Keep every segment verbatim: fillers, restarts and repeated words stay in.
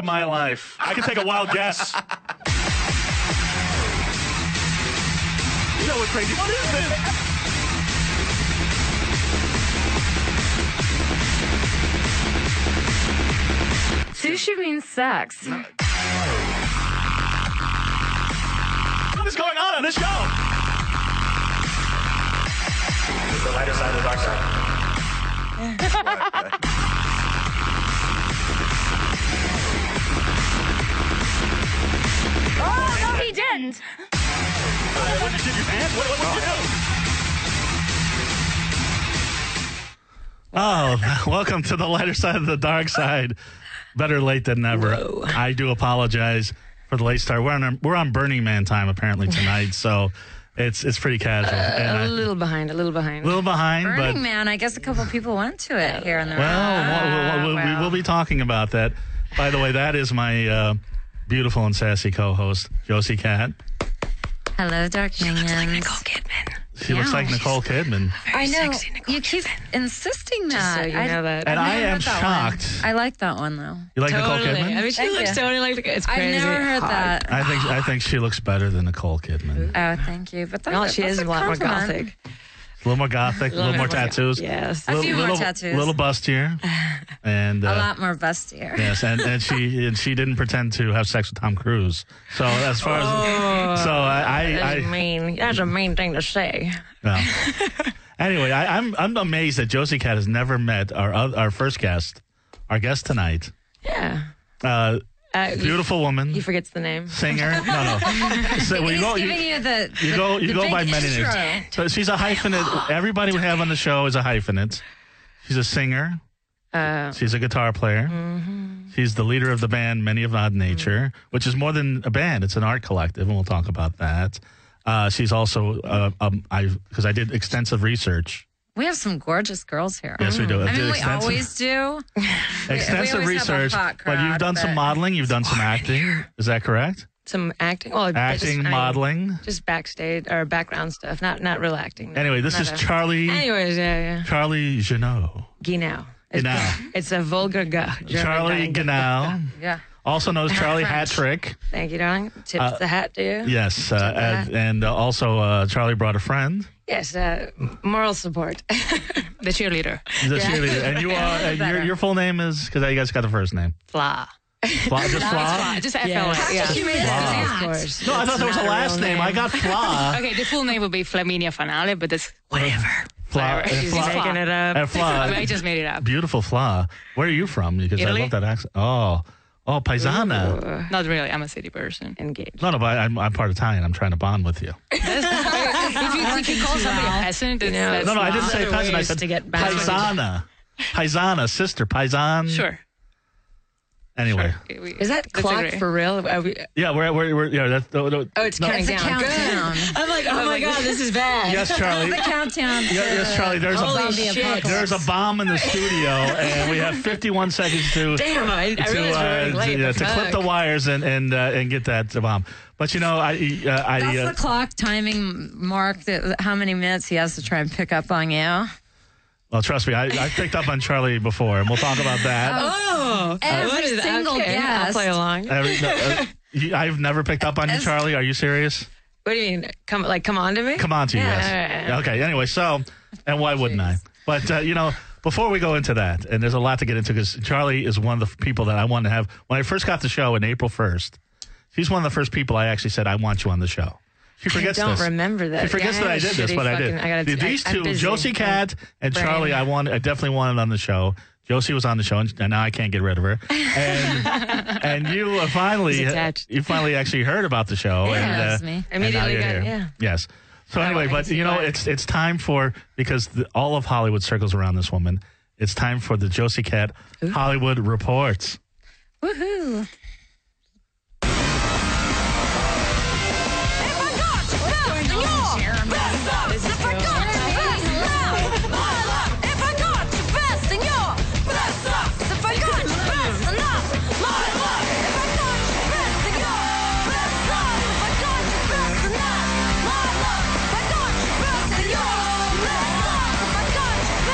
my life. I can take a wild guess. You know what's crazy? What is this? Sushi means sex. What is going on on this show? It's the lighter side of the dark side. Oh, no, he didn't. Oh, what did you do, man? What, what, what did you do? Oh, welcome to the lighter side of the dark side. Better late than never. Whoa. I do apologize for the late start. We're on we're on Burning Man time apparently tonight, so it's it's pretty casual. Uh, and a I- little behind, a little behind. a little behind, Burning but Man, I guess a couple people went to it here in the well, we'll- we'll- we well. will be talking about that. By the way, that is my uh, beautiful and sassy co-host, Josie Cat. Hello, Dark Minions. Kidman. She looks Yeah. like Nicole Kidman. I know. sexy Nicole You keep insisting Just that. so you I- know that. And I've I never am heard that shocked. one. I like that one, though. You like Totally. Nicole Kidman? I mean, she Thank looks you. totally like it's I've crazy. never heard hot. that. I think I think she looks better than Nicole Kidman. Oh, thank you. But that, No, she that's is a lot more compliment. gothic. A little more gothic, a little more tattoos. Yes. A Little- few more little, tattoos. Little bustier. And uh, A lot more bustier. yes, and, and she and she didn't pretend to have sex with Tom Cruise. So as far as so I That's I, I mean. That's a mean thing to say. no. Anyway, I, I'm I'm amazed that Josie Cat has never met our oth- our first guest, our guest tonight. Yeah. Uh, Uh, beautiful woman, He forgets the name. singer. No, no. So well, you He's go giving you, you the, you go you the go big by many intro. names. So she's a hyphenate. Everybody we have on the show is a hyphenate. She's a singer. Uh, She's a guitar player. mm-hmm. She's the leader of the band Many of Odd Nature, which is more than a band. It's an art collective, and we'll talk about that. Uh, she's also, uh, um, I because I did extensive research. We have some gorgeous girls here. Yes, we do. I did mean, we extensive, always do. extensive always have a research. hot But you've crowd, done some but- modeling. You've done some acting. Is that correct? some acting. Well, just, Acting, I mean, modeling. just backstage or background stuff. Not not real acting. no. Anyway, this Not is a- Charlie. Anyways, yeah, yeah. Charlie Janot. Genau. It's, Genau. it's a vulgar guh. German Charlie guy. Genau, Yeah. also known as Charlie French. Hattrick. Thank you, darling. Tips Uh, the hat to you. Yes, uh, Tip the hat. and, and uh, also uh, Charlie brought a friend. Yes, uh, moral support. the cheerleader. The Yeah. cheerleader. And you are, uh, your, better. your full name is, because you guys got the first name. Fla. Fla, just Fla? Just F L Yeah, A. yeah. You made it Wow. that. Of course. No, I It's thought there was a not last real name. I got Fla. Okay, the full name would be Flaminia Fanale, but that's whatever. Fla. Whatever. uh, She's Fla. making it up. Uh, I, Fla. mean, I just made it up. Beautiful Fla. Where are you from? Because I Italy? love that accent. Oh, oh, Paisana. Uh, Not really. I'm a city person. engaged. No, no, but I'm, I'm part Italian. I'm trying to bond with you. if, you, if you call somebody a peasant, it's, know, that's No, no, I didn't Lots say of peasant. I ways said to get back. Paisana. Paisana, sister, Paisan. sure. Anyway. Okay, we- Is that that's clock agree. for real? Are we, Yeah, we're, we're, we're yeah, that's, no, no, oh, it's no. counting It's a down. countdown. Good. I'm like, oh my god, this is bad. Yes, Charlie. The countdown. to Yeah, yes, Charlie, there's a Holy bomb. shit. apocalypse. There's a bomb in the studio, and we have fifty-one seconds to Damn, I, I to, realized we were uh, running late. to, yeah, but to clip the fuck. wires and and uh, and get that bomb. But you know, I uh, I That's uh, the clock timing mark that how many minutes he has to try and pick up on you. well, trust me, I, I picked up on Charlie before, and we'll talk about that. Oh, Every what is- single okay, I'll guest. play along. Every- no, uh, you- I've never picked up on you, As- Charlie. Are you serious? What do you mean? Come like come on to me? Come on to you, Yeah, yes. all right. Okay. Anyway, so and why wouldn't I? But uh, you know, before we go into that, and there's a lot to get into because Charlie is one of the people that I wanted to have when I first got the show in April first. She's one of the first people I actually said I want you on the show. She forgets I don't this. remember that. She forgets Yeah, that I had a did this, shitty but I did. fucking- I gotta, These I, I'm two, busy. Josie Cat and Brain. Charlie, I want, I definitely wanted on the show. Josie was on the show, and now I can't get rid of her. And and you uh, finally, He's attached. you finally actually heard about the show. Yeah, and, that's uh, me. and now Immediately you're got- here. yeah. Yes. So Oh, anyway, I but see you know, why. it's it's time for because the, all of Hollywood circles around this woman. It's time for the Josie Cat Hollywood Reports. Woohoo!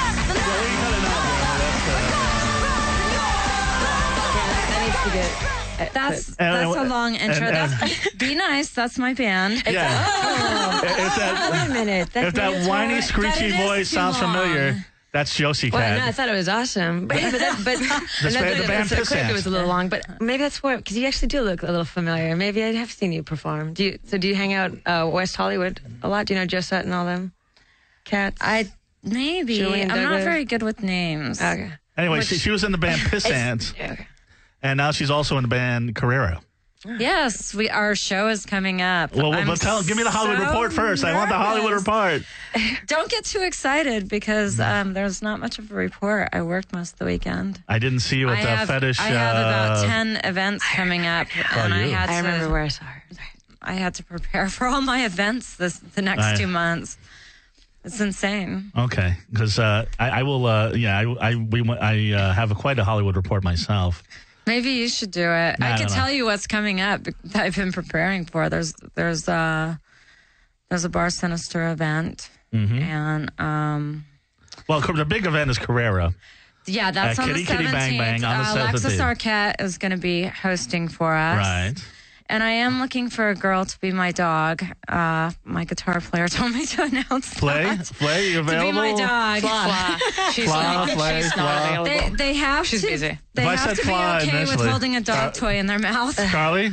That needs to get that's And- that's a and- long intro. and- and- That's, be nice. That's my band. Yeah. Oh. If that, Wait a minute. That's if that whiny, But screechy it is voice too sounds long. familiar, that's Josie Well, Cat. no, I thought it was awesome, but but that, but The band- the band so Piss quick, Ants. it was a little long, but maybe that's why because you actually do look a little familiar. Maybe I have seen you perform. Do you? So do you hang out uh, West Hollywood a lot? Do you know Joe Sutton and all them cats? I maybe Julie and I'm not Douglas? very good with names. okay. Anyway, she, she was in the band Piss Ants, Okay. and now she's also in the band Carrera. Yes, we our show is coming up. Well, well I'm but tell, give me the Hollywood so report first. I want the Hollywood nervous. report. Don't get too excited because um, there's not much of a report. I worked most of the weekend. I didn't see you at I the have, fetish. I have about uh, ten events coming up, and I you. had I to. remember where I saw her. I had to prepare for all my events this the next I- two months. It's insane. Okay, because uh, I, I will. Uh, yeah, I I we went- I uh, have a, quite a Hollywood report myself. Maybe you should do it. Nah, I I can don't tell know. you what's coming up that I've been preparing for. There's there's uh there's a Bar Sinister event, Mm-hmm. and um Well, the big event is Carrera. yeah, that's Uh, on Kitty the Kitty Bang seventeenth. Bang on the uh, Alexis seventeenth. Arquette is going to be hosting for us, Right. And I am looking for a girl to be my dog. Uh, my guitar player told me to announce Flay, that. Flay, you To be available? my dog. Fla. She's Fla, not, Fla, she's Fla. not available. They they have She's to. busy. They If I have said to be fly okay with initially, holding a dog uh, toy in their mouth. Charlie?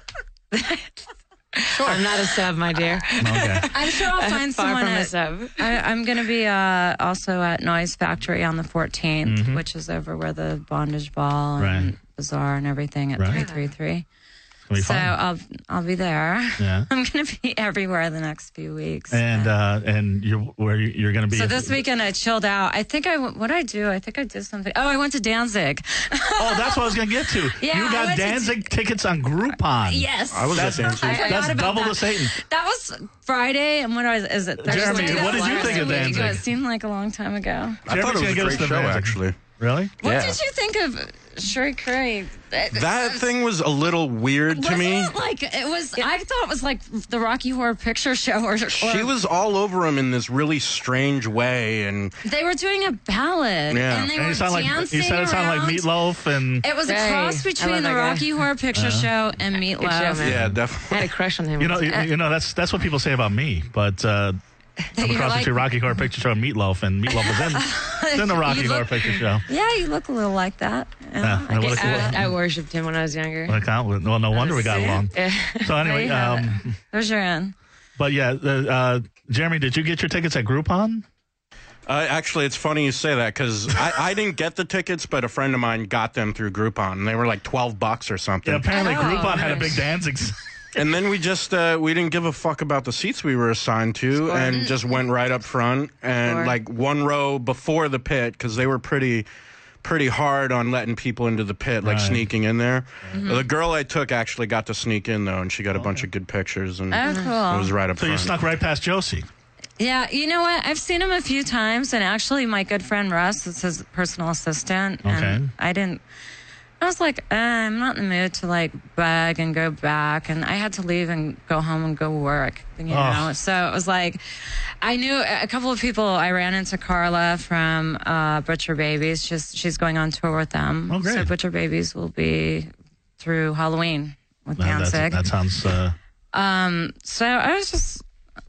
I'm not a sub, my dear. Okay. I'm sure I'll find Far someone from a at, sub. I, I'm going to be uh, also at Noise Factory on the fourteenth, Mm-hmm. which is over where the Bondage Ball and Right. Bazaar and everything at Right. three three three. It's So gonna be fun. I'll I'll be there. Yeah. I'm going to be everywhere the next few weeks. And uh, and you're where you- you're going to be. so this weekend I chilled out. I think I what I do. I think I did something. Oh, I went to Danzig. Oh, that's what I was going to get to. Yeah, you I got went to- Danzig tickets on Groupon. Yes, I was at That's, Danzig. I forgot that's about double that. the Satan. That was Friday, and what was is it? Thursday? Jeremy, That what did was you last think of week. Danzig? It seemed like a long time ago. I thought Jeremy's it was gonna a get us great to show, Danzig. actually. Really? What Yeah. did you think of Sherry Curry? That thing was a little weird to Wasn't me. it like it was? I thought it was like the Rocky Horror Picture Show, or, or She was all over him in this really strange way, and They were doing a ballad, Yeah. and they And were you sound like dancing you said it sounded like around. Meatloaf and It was a Hey, cross I between love the that guy. Rocky Horror Picture Show and Good show, Meatloaf. man. yeah, I definitely. had a crush on him. you know you, you know that's that's what people say about me, but uh, I'm You're across like- between Rocky Horror Picture Show and Meatloaf, and Meatloaf was in, was in the Rocky You Horror look- Picture Show. Yeah, you look a little like that. Yeah, Yeah, I and guess what- so. what- I, I worshipped him when I was younger. Like, uh, well, no wonder we got See? along. Yeah. So anyway, you have um, There's your end. but yeah, the, uh, Jeremy, did you get your tickets at Groupon? Uh, actually, it's funny you say that because I, I didn't get the tickets, but a friend of mine got them through Groupon, and they were like twelve bucks or something. Yeah, apparently Oh, Groupon had a nice. big Danzig. And then we just uh, we didn't give a fuck about the seats we were assigned to, and just went right up front and Score. like one row before the pit because they were pretty pretty hard on letting people into the pit, like Right. sneaking in there. The girl I took actually got to sneak in though, and she got a bunch of good pictures, and Oh, it cool. was right up So you front. snuck right past Josie. Yeah, you know what? I've seen him a few times, and actually, my good friend Russ is his personal assistant. Okay. And I didn't. I was like, uh, I'm not in the mood to like beg and go back, and I had to leave and go home and go work. You know, Oh. so it was like, I knew a couple of people. I ran into Carla from uh, Butcher Babies. She's she's going on tour with them. Oh, great. So Butcher Babies will be through Halloween with No, that's- Danzig. that sounds. Uh, Um, so I was just,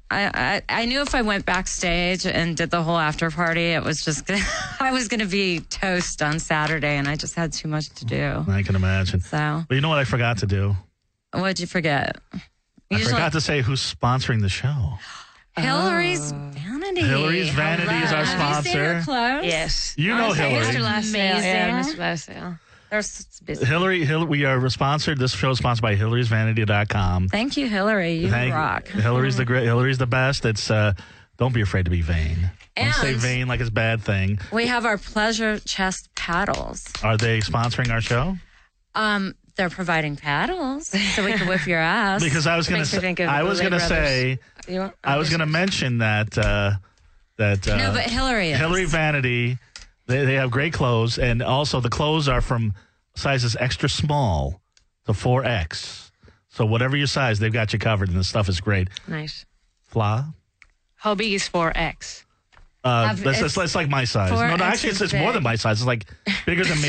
I, I, I knew if I went backstage and did the whole after party, it was just, gonna, I was going to be toast on Saturday, and I just had too much to do. I can imagine. So But you know what I forgot to do? what'd you forget? I Usually- forgot to say who's sponsoring the show. Hillary's Vanity. Hillary's Vanity is our Have you seen her sponsor. clothes? Yes. You know Aren't they Hillary. Mister Last Sale. Yeah, Amazing. Mister Last Sale. They're s- It's busy. Hillary, Hill, we are sponsored. This show is sponsored by Hillary's Vanity dot com. Thank you, Hillary. You Thank- rock. Hillary's the great. Hillary's the best. It's uh, don't be afraid to be vain. Don't say And- vain like it's a bad thing. We have our pleasure chest paddles. Are they sponsoring our show? Um, they're providing paddles so we can whip your ass. Because I was going Makes to me say, think of I was Olay going to Brothers. say, You want- I was going to mention that uh, that uh, no, but Hillary is. Hillary Vanity, they they have great clothes, and also the clothes are from sizes extra small to four X. So whatever your size, they've got you covered, and the stuff is great. Nice. Fla. How big is four X? Uh, I've- that's, it's that's, that's like my size. four No, no, X actually, it's, is it's more big. than my size. It's like bigger than me.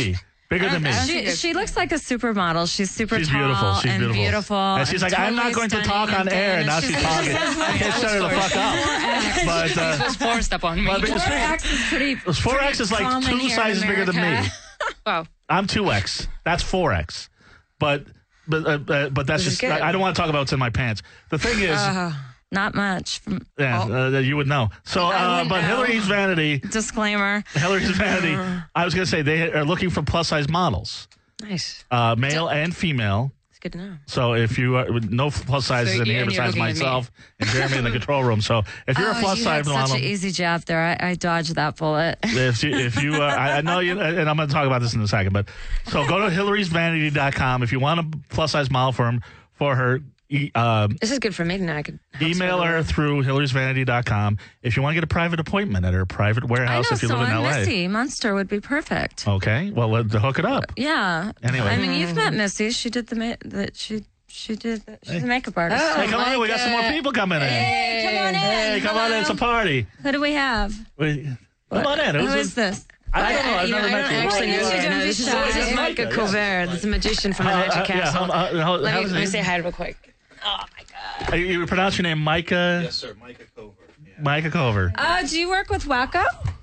Bigger than me. She, she looks like a supermodel. She's super She's tall beautiful. She's and beautiful. beautiful. And she's like, I'm not totally going to talk stunning on air. and Now thin. she's talking. I can't shut her the fuck up. But uh, was forced upon me. but because four X is pretty. four X is like common two here in sizes bigger than me. America. Wow. I'm two X. That's four X. But but uh, uh, but that's This is just good. I, I don't want to talk about what's in my pants. The thing is, Not much. From, yeah, uh, you would know. So, uh, but Hillary's Vanity, disclaimer. Hillary's Vanity. I was going to say they are looking for plus size models, Nice. uh, male and female. It's good to know. So if you are no plus sizes So in you- here and you're besides looking at me. myself and Jeremy in the control room. So if you're oh, a plus you size had model, such an easy jab there. I, I dodged that bullet. if you, if you uh, I, I know you, and I'm going to talk about this in a second, but so go to hillary vanity dot com if you want a plus size model for him for her. E, um, This is good for me to know. I could help email someone. her through hillary vanity dot com if you want to get a private appointment at her private I warehouse know if you live in someone, L A. Missy Munster would be perfect. Okay, well, let's hook it up. Yeah. Anyway. I mean, you've met Missy. She did the ma- that. She she did. The, she's a makeup artist. Oh. Hey, come on in. We got some more people coming in. Hey, come on in. Hey, come on in. It's a party. Who do we have? We, come on in. Who Who's is this? I don't know. I've You know, never I met don't you. actually know Well, her. you No, don't this is, be this shy. is Micah Yeah. Colbert. This is a magician from the Uh, Magic uh, yeah, Castle. how- uh, how- let how's me, his let me name? say hi real quick. Oh my God. Uh, You pronounce your name Micah? Yes, sir. Micah Cover. Yeah. Micah Cover. Uh, do you work with Wacko?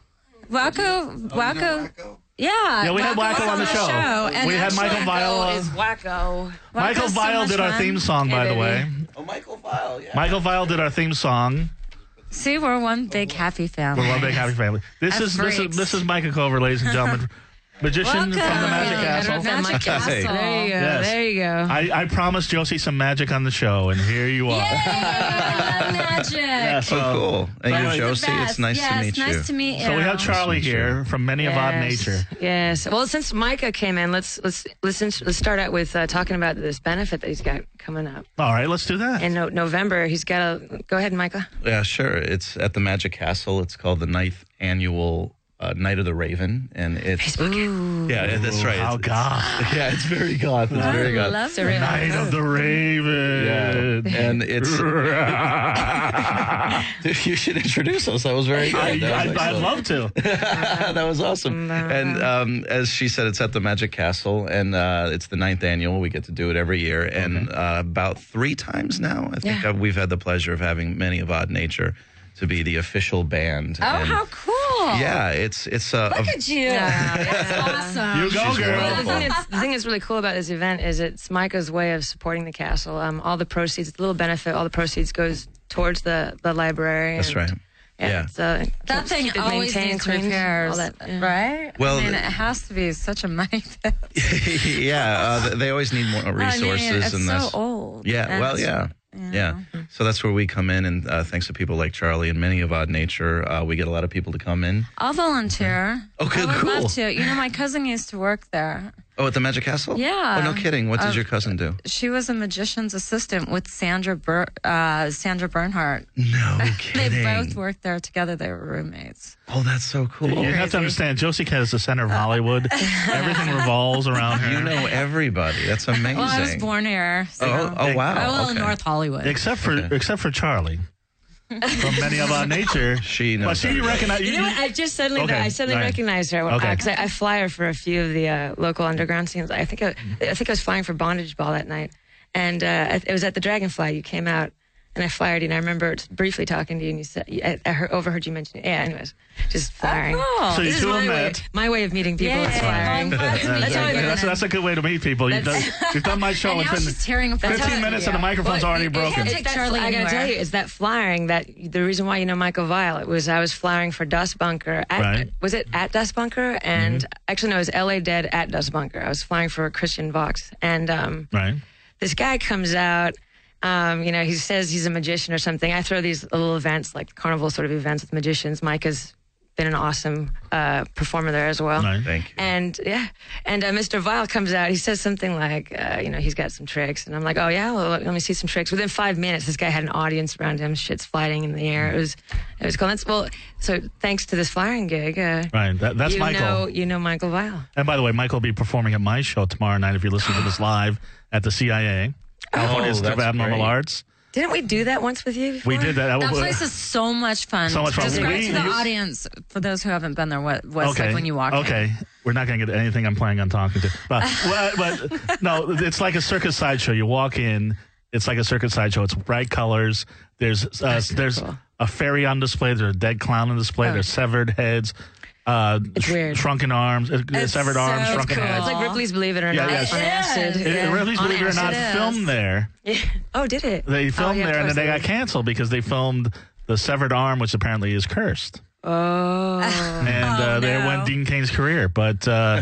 Wacko, Wacko. Yeah. Yeah, we had Wacko Wacko on the show. and We had actually, Michael Vile. is wacko. Michael Wacko's so Vile much did our fun. theme song, by Hey, the baby. way. Oh, Michael Vile. Yeah. Michael Vile did our theme song. See, we're one big happy family. We're one big happy family. This That's is this is great. this is Micah Cover, ladies and gentlemen, magician Welcome. from the Magic Yeah, Castle. Magic Castle. Hey. There you go. Yes. There you go. I, I promised Josie some magic on the show, and here you are. Yay, magic. Yeah, So so, cool. And By the you're way- Josie. Best. It's nice yes, to meet nice you. to meet you. so we have Charlie Nice to meet here from Many of Odd Yes. Nature. Yes. Well, since Micah came in, let's let's listen. Let's start out with uh, talking about this benefit that he's got coming up All right, let's do that. in no- November. He's got a. Go ahead, Micah. Yeah, sure. It's at the Magic Castle. It's called the ninth annual uh, Night of the Raven, and it's yeah, that's right. Oh, It's- God. Yeah, it's very goth. It's very goth. Love So really- Night of the Raven. Yeah, and it's. Dude, you should introduce us. That was very good. I, That was I, I'd excellent. love to. That was awesome. And um, as she said, it's at the Magic Castle, and uh, it's the ninth annual. We get to do it every year, and uh, about three times now, I think Yeah. uh, we've had the pleasure of having Many of Odd Nature to be the official band. Oh, And, how cool. yeah, it's it's uh, a, Look at you. That's awesome. You go, She's girl. Well, the wonderful. thing, that's, the thing that's really cool about this event is it's Micah's way of supporting the castle. Um, all the proceeds, it's a little benefit, all the proceeds goes towards the, the library. That's and, right. Yeah. Yeah. It's, uh, That keeps- thing keep it always maintained, needs cleaned, repairs, all that, yeah. right? Well, I mean, the- it has to be such a money pit. yeah, uh, th- they always need more resources. I mean, it's and so that's, old. Yeah, And well, it's- yeah. Yeah. So that's where we come in, and uh, thanks to people like Charlie and Many of Odd Nature, uh, we get a lot of people to come in. I'll volunteer. Okay, I would cool. love to. You know, my cousin used to work there. Oh, at the Magic Castle? Yeah. Oh, no kidding. What does Uh, your cousin do? She was a magician's assistant with Sandra Ber- uh, Sandra Bernhardt. No They kidding. both worked there together. They were roommates. Oh, that's so cool. You have to understand, Josie Cat is the center of Hollywood. Everything revolves around her. You know everybody. That's amazing. Well, I was born here. So. Oh, oh wow. Oh, well, okay. North Hollywood. Except for Okay. except for Charlie. From Many of Our Nature. She knows But she everybody. recognize You know what? I just suddenly, Okay, I suddenly right. recognized her Okay. because I, I fly her for a few of the uh, local underground scenes. I think I, I think I was flying for Bondage Ball that night, and uh, it was at the Dragonfly. You came out, and I fired you. And I remember briefly talking to you, and you said I, I heard, overheard you mention it. Yeah, anyways, just flying. Oh, So you This is two my have way, met. my way of meeting people is Yay. flying. Well, I'm glad to meet That's, you. that's, that's a good way to meet people. You've done, you've done my show. And It's now been she's tearing up fifteen minutes and the microphone's Well, already it- broken. can't It's take that, Charlie I gotta anywhere. tell you, it's that flying that the reason why you know Michael Vile. It was I was flying for Dust Bunker. At, Right. Was it at Dust Bunker? And actually, no, it was L A Dead at Dust Bunker. I was flying for Christian Vox, and um, Right. this guy comes out. Um, you know, he says he's a magician or something. I throw these little events, like carnival sort of events with magicians. Mike has been an awesome uh, performer there as well. Right. Thank you. And yeah, and uh, Mister Vile comes out. He says something like, uh, you know, he's got some tricks, and I'm like, oh yeah, well, let me see some tricks. Within five minutes, this guy had an audience around him. Shit's flying in the air. It was, it was cool. That's well. So thanks to this flying gig, uh, Right. That, that's you Michael. know, you know Michael Vile. And by the way, Michael will be performing at my show tomorrow night if you listen to this live at the C I A, California Oh, Institute of that's Abnormal great. Arts. Didn't we do that once with you before? We did that. That place is so much fun. So much fun. Describe We- to the you- audience, for those who haven't been there, what what's Okay. like when you walk in. Okay. We're not going to get anything I'm planning on talking to. But, well, but no, it's like a circus sideshow. You walk in, it's like a circus sideshow. It's bright colors. There's uh, there's cool. a fairy on display. There's a dead clown on display. Oh. There's severed heads. Uh, It's weird. Shrunken arms. uh, It's severed so arms. Shrunken cool. heads. It's like Ripley's Believe It or Yeah, Not yes. on acid. It, it Ripley's On Believe It or acid Not it is. filmed there. Yeah. Oh, did it? They filmed oh, yeah, there, and then of they course got canceled because they filmed the severed arm, which apparently is cursed. Oh. And uh, Oh, there no. went Dean Kane's career. But uh,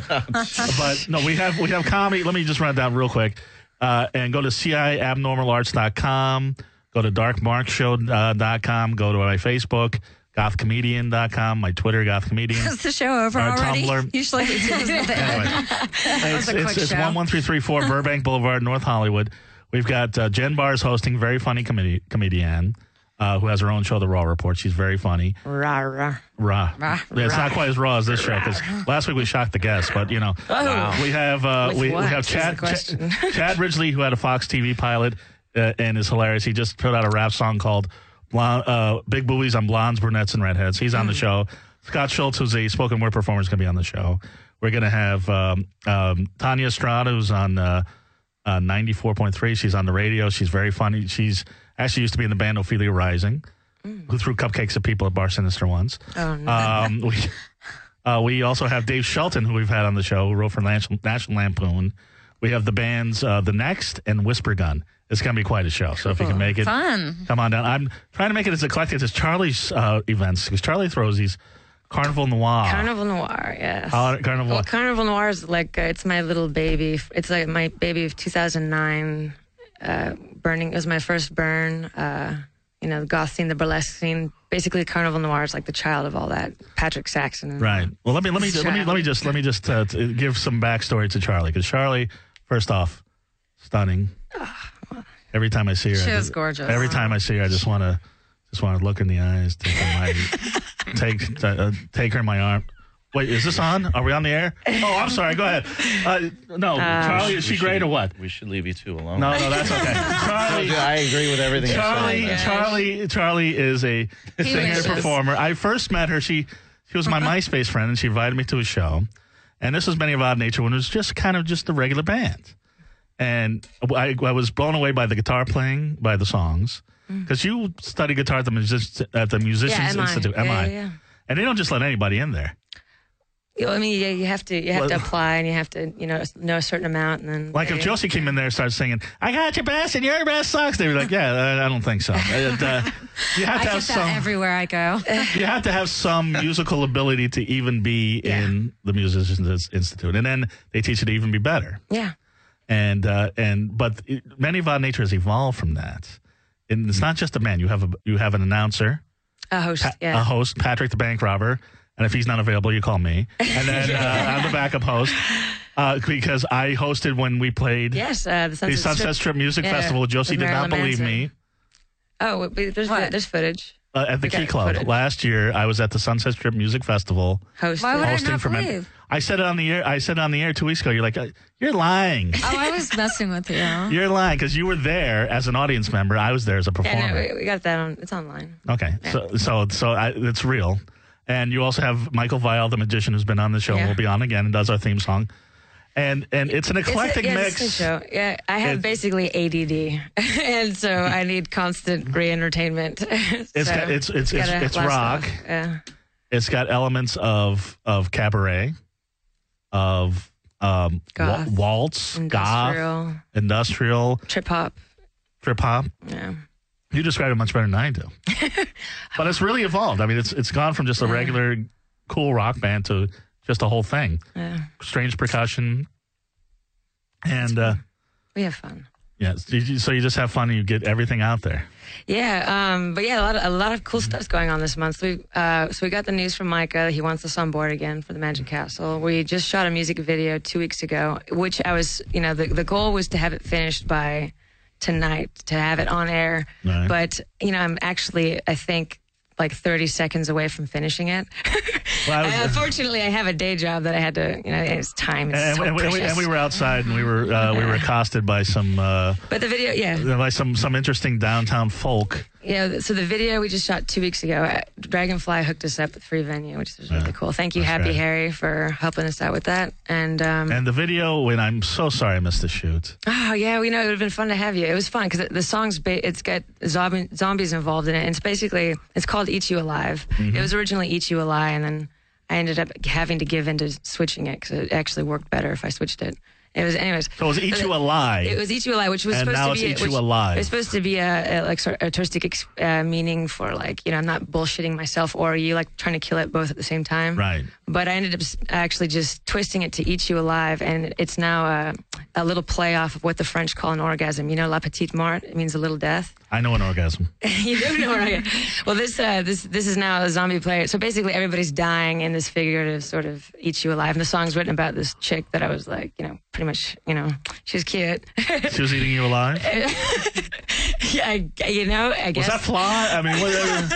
but no, we have we have comedy. Let me just run it down real quick. Uh, and go to C I abnormal arts dot com. Go to dark mark show dot com. Go to my Facebook, goth comedian dot com. My Twitter, goth comedian. Is the show over Our already? Tumblr. Usually we do this at the end. Anyway, it's, was a it's, quick it's show. one one three three four Burbank Boulevard, North Hollywood. We've got uh, Jen Bars hosting, very funny comedi- comedian uh, who has her own show, The Raw Report. She's very funny. Rah, rah. Raw. Rah, Yeah, it's rah. not quite as raw as this show because last week we shocked the guests, but you know, Oh. we have uh, With we, we what have is Chad the question? Chad, Chad Ridgely, who had a Fox T V pilot uh, and is hilarious. He just put out a rap song called Blonde, uh, "Big Boobies on Blondes, Brunettes, and Redheads." He's on the show. Scott Schultz, who's a spoken word performer, is going to be on the show. We're going to have um, um, Tanya Estrada, who's on uh, uh, ninety-four point three. She's on the radio. She's very funny. She's actually used to be in the band Ophelia Rising, who threw cupcakes at people at Bar Sinister once. Oh, no. Um, we, uh, we also have Dave Shelton, who we've had on the show, who wrote for National, National Lampoon. We have the bands uh, The Next and Whisper Gun. It's going to be quite a show. So if you can make it, Fun. come on down. I'm trying to make it as eclectic as Charlie's uh, events because Charlie throws these Carnival Noir. Carnival Noir, yes. Hol- Carnival. Well, Carnival Noir is like, uh, it's my little baby. It's like my baby of two thousand nine. Uh, burning, it was my first burn. Uh, you know, the goth scene, the burlesque scene. Basically, Carnival Noir is like the child of all that. Patrick Saxon. And, Right. Well, let me let me let me let me just let me just uh, t- give some backstory to Charlie because Charlie, first off, stunning. Every time I see her, She I is just- gorgeous. Every time I see her, I just want to just want to look in the eyes, take her my take uh, take her in my arm. Wait, is this on? Are we on the air? Oh, I'm sorry. Go ahead. Uh, no, Charlie, is she We great should- or what? We should leave you two alone. No, no, that's okay. Charlie, I agree with everything Charlie, you're saying. Charlie, Charlie is a singer wishes. performer. I first met her. She she was my MySpace friend, and she invited me to a show. And this was Many of Odd Nature when it was just kind of just a regular band. And I, I was blown away by the guitar playing, by the songs, because you study guitar at the, music, at the Musicians Yeah, M I. Institute, Yeah, M I. yeah, yeah. And they don't just let anybody in there. You know, I mean, yeah, you have to, you have to Well- apply, and you have to, you know, know a certain amount, and then Like if yeah. Josie came in there and started singing, "I got your best and your best sucks," they'd be like, "Yeah, I, I don't think so." And, uh, you have I to get have that some. everywhere I go. You have to have some musical ability to even be in the Musicians Institute, and then they teach you to even be better. yeah, And uh, and but it, Many of Odd Nature has evolved from that. And it's not just a band. You have a you have an announcer, a host, pa- yeah, a host, Patrick the Bank Robber, and if he's not available, you call me, and then uh, I'm the backup host uh, because I hosted when we played yes, uh, the the Sunset, Sunset Strip Music Yeah, Festival. Josie with did not Marilyn believe Manson. me. Oh, wait, there's What? there's footage. Uh, at the We Key got Club footage. last year, I was at the Sunset Strip Music Festival. Hosted. Why would I hosting not for men- believe? I said it on the air. I said it on the air two weeks ago. You're like, uh, you're lying. Oh, I was messing with you. You're lying because you were there as an audience member. I was there as a Yeah, performer. no, we, we got that on. It's online. Okay, so so so I, it's real. And you also have Michael Vial, the magician, who's been on the show. Yeah. Will be on again and does our theme song. And and it's an eclectic it's a, yeah, mix. It's a show. Yeah, I have It- basically A D D, and so I need constant re-entertainment. It's So, got- it's- it's- it's- gotta it's last rock. off. Yeah. It's got elements of of cabaret, of um, wa- Goth. waltz, goth, Industrial, industrial, trip hop. trip hop. Yeah. You describe it much better than I do. But it's really evolved. I mean, it's it's gone from just a regular cool rock band to just a whole thing. Yeah. Strange percussion. And uh, We have fun. yeah, so you, so you just have fun and you get everything out there. Yeah, um, but yeah, a lot of a lot of cool stuff's going on this month. We uh, so we got the news from Micah. He wants us on board again for the Magic Castle. We just shot a music video two weeks ago, which I was, you know, the the goal was to have it finished by tonight, to have it on air. Right. But you know, I'm actually, I think like thirty seconds away from finishing it. Well, I was- Uh, Unfortunately, I have a day job that I had to, you know, it's time. It's And, so and, we, and we- precious. and we were outside, and we were uh, we were accosted by some uh, But the video, yeah. by some some interesting downtown folk. Yeah, so the video we just shot two weeks ago, uh, Dragonfly hooked us up with Free Venue, which is really Yeah, cool. Thank you, that's Happy great. Harry, for helping us out with that. And, um, And the video, and I'm so sorry I missed the shoot. oh, yeah, we know it would have been fun to have you. It was fun because the song's, ba- it's got zombie, zombies involved in it. And it's basically, it's called Eat You Alive. Mm-hmm. It was originally Eat You Alive, and then I ended up having to give into switching it because it actually worked better if I switched it. It was, anyways. So it was Eat You Alive. It was Eat You Alive, which was And supposed now to it's be Eat which- You Alive. It was supposed to be a, a like sort of artistic ex- uh, meaning for like, you know, I'm not bullshitting myself or you, like trying to kill it both at the same time. Right. But I ended up s- actually just twisting it to Eat You Alive, and it's now a, a little play off of what the French call an orgasm. You know, la petite mort. It means a little death. I know an orgasm. You do know, right? Well, this uh, this this is now a zombie play. So basically, everybody's dying in this figurative sort of Eat You Alive. And the song's written about this chick that I was like, you know, pretty much, you know, she's cute. She was eating you alive. Yeah, I, you know, I Was guess. that Flaw? I mean,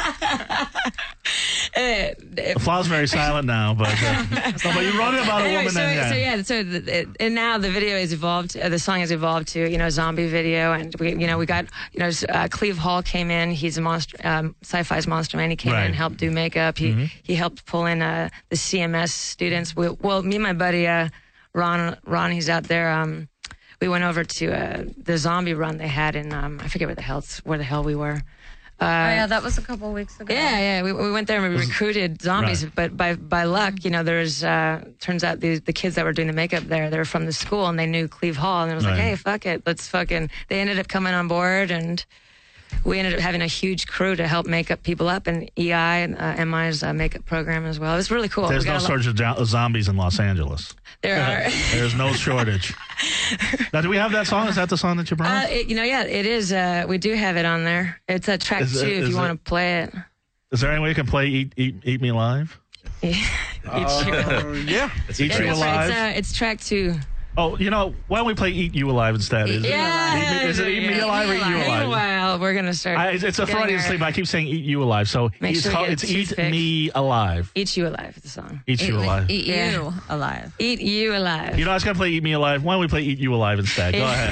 what, Uh, the Flaw's very silent now, but uh, no, but you wrote it about a Anyway, woman. so, and, yeah. so yeah, so the, it, and now the video has evolved. Uh, the song has evolved to, you know, zombie video, and we, you know, we got, you know, uh, Cleve Hall came in. He's a monster, um, Sci-Fi's Monster Man. He came Right. in and helped do makeup. He Mm-hmm. he helped pull in uh, the C M S students. We, well, me and my buddy uh, Ron, Ron, he's out there. Um, we went over to uh, the zombie run they had in, um, I forget where the hell where the hell we were. oh yeah, that was a couple weeks ago. Yeah, yeah. We, we went there and we recruited zombies, Right. but by by luck, you know, there's uh, turns out the the kids that were doing the makeup there, they were from the school and they knew Cleve Hall, and it was like, Right. hey, fuck it, let's fucking. They ended up coming on board, and we ended up having a huge crew to help make up people up, and E I and uh, M I's uh, makeup program as well. It was really cool. There's We no got a lot- shortage of jo- zombies in Los Angeles. There are. There's no shortage. Now, do we have that song? Is that the song that you brought? Uh, it, you know, yeah, it is. Uh, we do have it on there. It's a track Is two it- if is you it- want to play it. Is there any way you can play Eat Eat, Eat Me Alive? Eat you. Uh, yeah. Eat Yeah, You it's, Alive? uh, it's track two. Oh, you know, why don't we play Eat You Alive instead? Is it- Yeah. Eat Me- is it Eat Me Yeah. Alive or Eat You Alive? Meanwhile, we're gonna start. I, it's a getting Freudian our- sleep. I keep saying Eat You Alive. So Make it's, sure we called, get it's a Eat toothpick. Me Alive. Eat You Alive is the song. Eat You Eat, Alive. eat Yeah. you alive. Eat You Alive. You know, I was going to play Eat Me Alive. Why don't we play Eat You Alive instead? Go Yeah.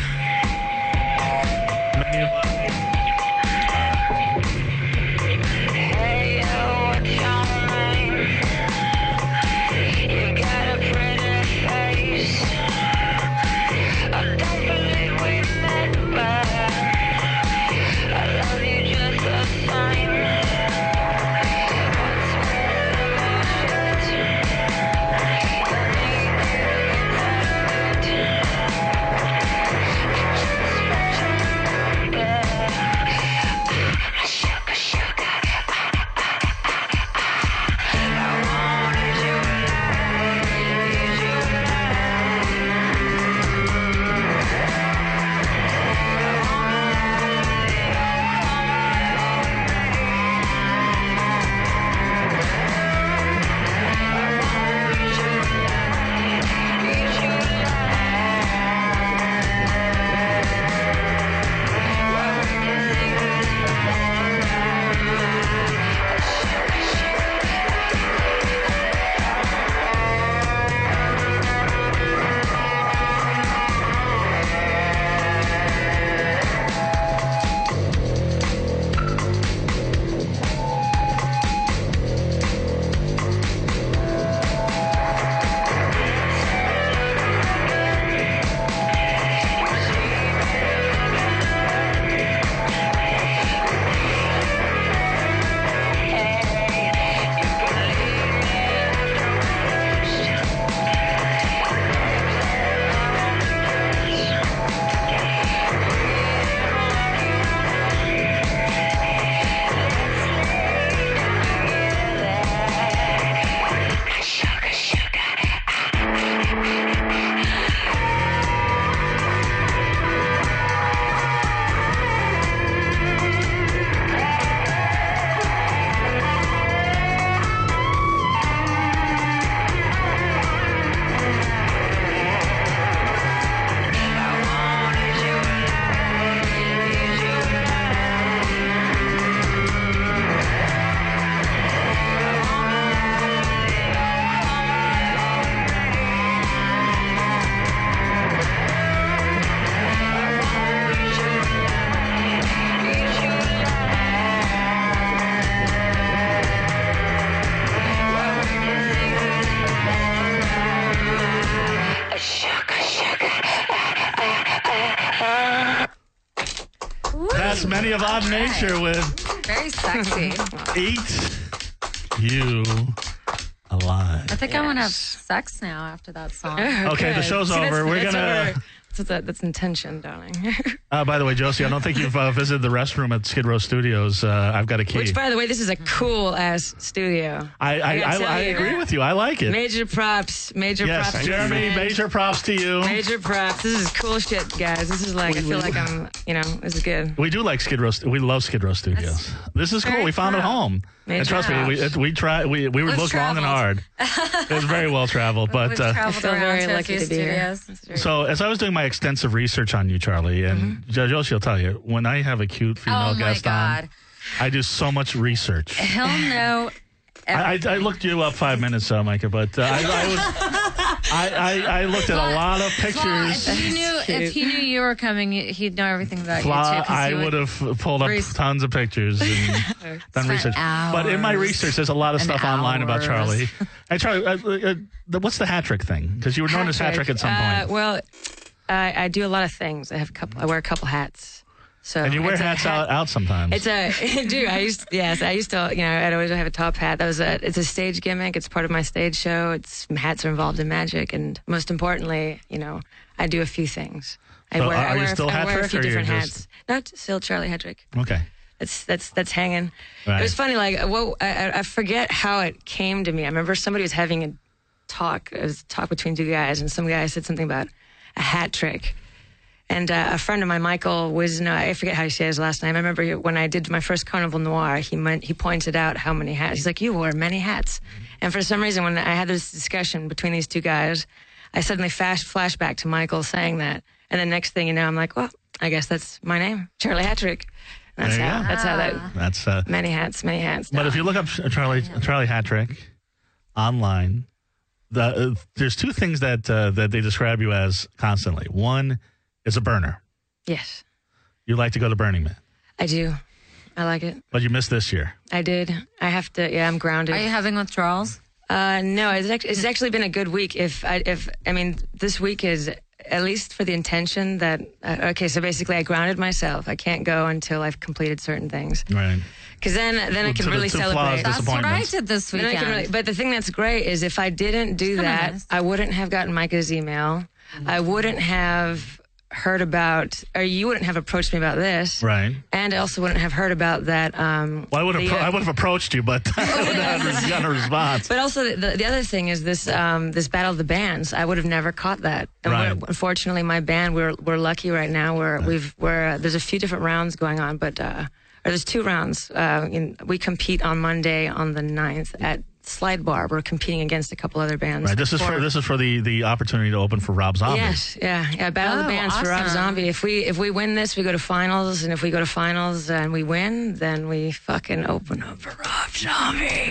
ahead. Thank Company of Odd Nature with Very sexy. Eat You Alive. I think I want to have sex now after that song. Okay, the show's See, over. that's- We're that's gonna. over. That's, that, that's intention, darling. Uh, by the way, Josie, I don't think you've uh, visited the restroom at Skid Row Studios. Uh, I've got a key. Which, by the way, this is a cool ass studio. I I, I gotta I, tell I you. agree with you. I like it. Major props. Major Yes, props. to Jeremy, the fans. major props to you. Major props. This is cool shit, guys. This is like, I feel like I'm, you know, this is good. We do like Skid Row. We love Skid Row Studios. This is cool. very We found it proud. home. Major And trust me, we, props. it, we tried. We we We've looked long and hard. traveled. It was very well traveled. But We've uh, traveled feel around very to a lucky few to be here. studios. so as I was doing my extensive research on you, Charlie, and mm-hmm. Josie will tell you, when I have a cute female Oh my guest God. on, I do so much research. He'll know. I, I, I looked you up five minutes ago, Micah, but uh, I, I, was, I, I I looked at a lot of Well, pictures. if he knew if he knew you were coming, he'd know everything about you Fla- too. 'cause I you would have pulled up Reese- tons of pictures and done Spent research. But in my hours research, there's a lot of and stuff online about hours. Charlie. Hey, Charlie, uh, uh, uh, what's the hat trick thing? Because you were known as hat trick at some Uh, point. well, I, I do a lot of things. I have a couple. I wear a couple hats. So And you wear it's a hats hat- out, out sometimes. It's a I do. I used yes. I used to. You know, I'd always have a top hat. That was a. It's a stage gimmick. It's part of my stage show. It's hats are involved in magic, and most importantly, you know, I do a few things. I So wear. are I you wear, still I wear a Hat-Trick, few or you're different just- hats. No, it's still Charlie Hedrick. Okay. That's that's that's hanging. Right. It was funny. Like, well, I, I- I forget how it came to me. I remember somebody was having a talk. It was a talk between two guys, and some guy said something about a hat trick. And uh, a friend of mine, Michael Wisno, I forget how he said his last name. I remember he- when I did my first Carnival Noir, he meant, he pointed out how many hats. He's like, you wore many hats. And for some reason, when I had this discussion between these two guys, I suddenly flash, flash back to Michael saying that. And the next thing you know, I'm like, well, I guess that's my name, Charlie Hattrick. That's There you how. go. That's how that. That's. Uh, Many hats, many hats. but if you look up Charlie Charlie Hattrick online, the uh, there's two things that uh, that they describe you as constantly. One is a burner. Yes, You like to go to Burning Man, I do. I like it. but you missed this year. I did. I have to. Yeah, I'm grounded. Are you having withdrawals? Uh, no, it's actually, it's actually been a good week. If I, if I mean, this week is at least for the intention that. Uh, okay, so basically, I grounded myself. I can't go until I've completed certain things, Right. because then then I can To the really two flaws, celebrate. this- That's what I Disappointments. did this Then I weekend. can really, but the thing that's great is if I didn't do kinda that, nice. I wouldn't have gotten Micah's email. I wouldn't have heard about, or you wouldn't have approached me about this, Right. and I also wouldn't have heard about that. Um, Well, I would have. the, Pro- uh, I would have approached you, but I would not have gotten a response. But also, the, the other thing is this um, this battle of the bands. I would have never caught that. And Right. we're- unfortunately, my band we're we're lucky right now. We're we've we're uh, there's a few different rounds going on, but uh, or there's two rounds. Uh, in, we compete on Monday on the ninth at Slide Bar. We're competing against a couple other bands. Right. This is for this is for the the opportunity to open for Rob Zombie. Yes, yeah, yeah. Battle of the Oh, Bands for Rob awesome. Zombie. If we if we win this, we go to finals, and if we go to finals and we win, then we fucking open up for Rob Zombie.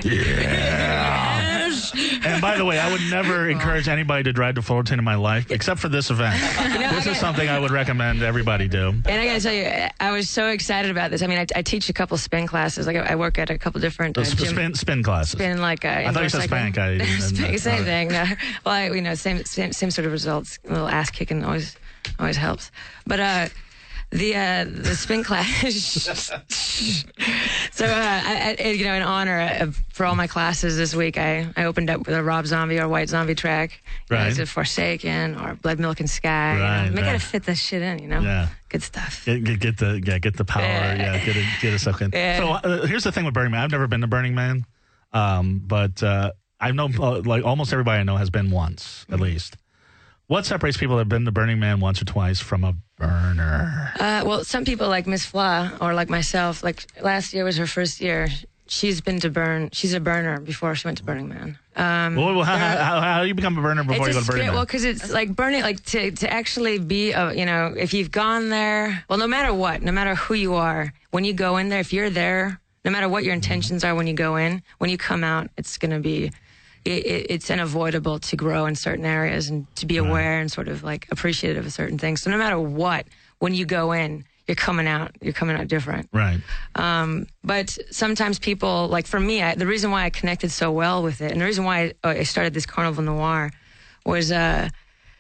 And by the way, I would never encourage anybody to drive to Fullerton in my life, except for this event. This is something I would recommend everybody do. And I gotta tell you, I was so excited about this. I mean, I, I teach a couple spin classes. Like I, I work at a couple different uh, The sp- gym- spin spin classes. spin like uh, I thought you said indoor spank. cycling. I didn't- Spank, same uh, thing. No. Well, I, you know, same, same same sort of results. A little ass kicking always always helps. But uh, the uh, the spin class. So, uh, I, I, you know, in honor of, for all my classes this week, I, I opened up with a Rob Zombie or White Zombie track. You know, Right. is it Forsaken or Blood, Milk, and Sky? Right, you know, I right. gotta fit this shit in, you know? Yeah. Good stuff. Get, get, get the yeah, get the power. Yeah. Yeah, get it, get a second. Yeah. So uh, here's the thing with Burning Man. I've never been to Burning Man, um, but uh, I know uh, like almost everybody I know has been once at least. What separates people that have been to Burning Man once or twice from a burner? Uh, well, some people like Miss Fla or like myself, like last year was her first year. She's been to burn. She's a burner before she went to Burning Man. Um, well, how, how, how do you become a burner before you it's go a to Burning spirit, Man? well, because it's like burning, like to, to actually be, a, you know, if you've gone there, well, no matter what, no matter who you are, when you go in there, if you're there, no matter what your intentions are when you go in, when you come out, it's going to be, it, it, it's unavoidable to grow in certain areas and to be aware and sort of like appreciative of certain things. So no matter what, when you go in, you're coming out, you're coming out different. Right. Um, but sometimes people, like for me, I, the reason why I connected so well with it, and the reason why I, I started this Carnival Noir, was uh,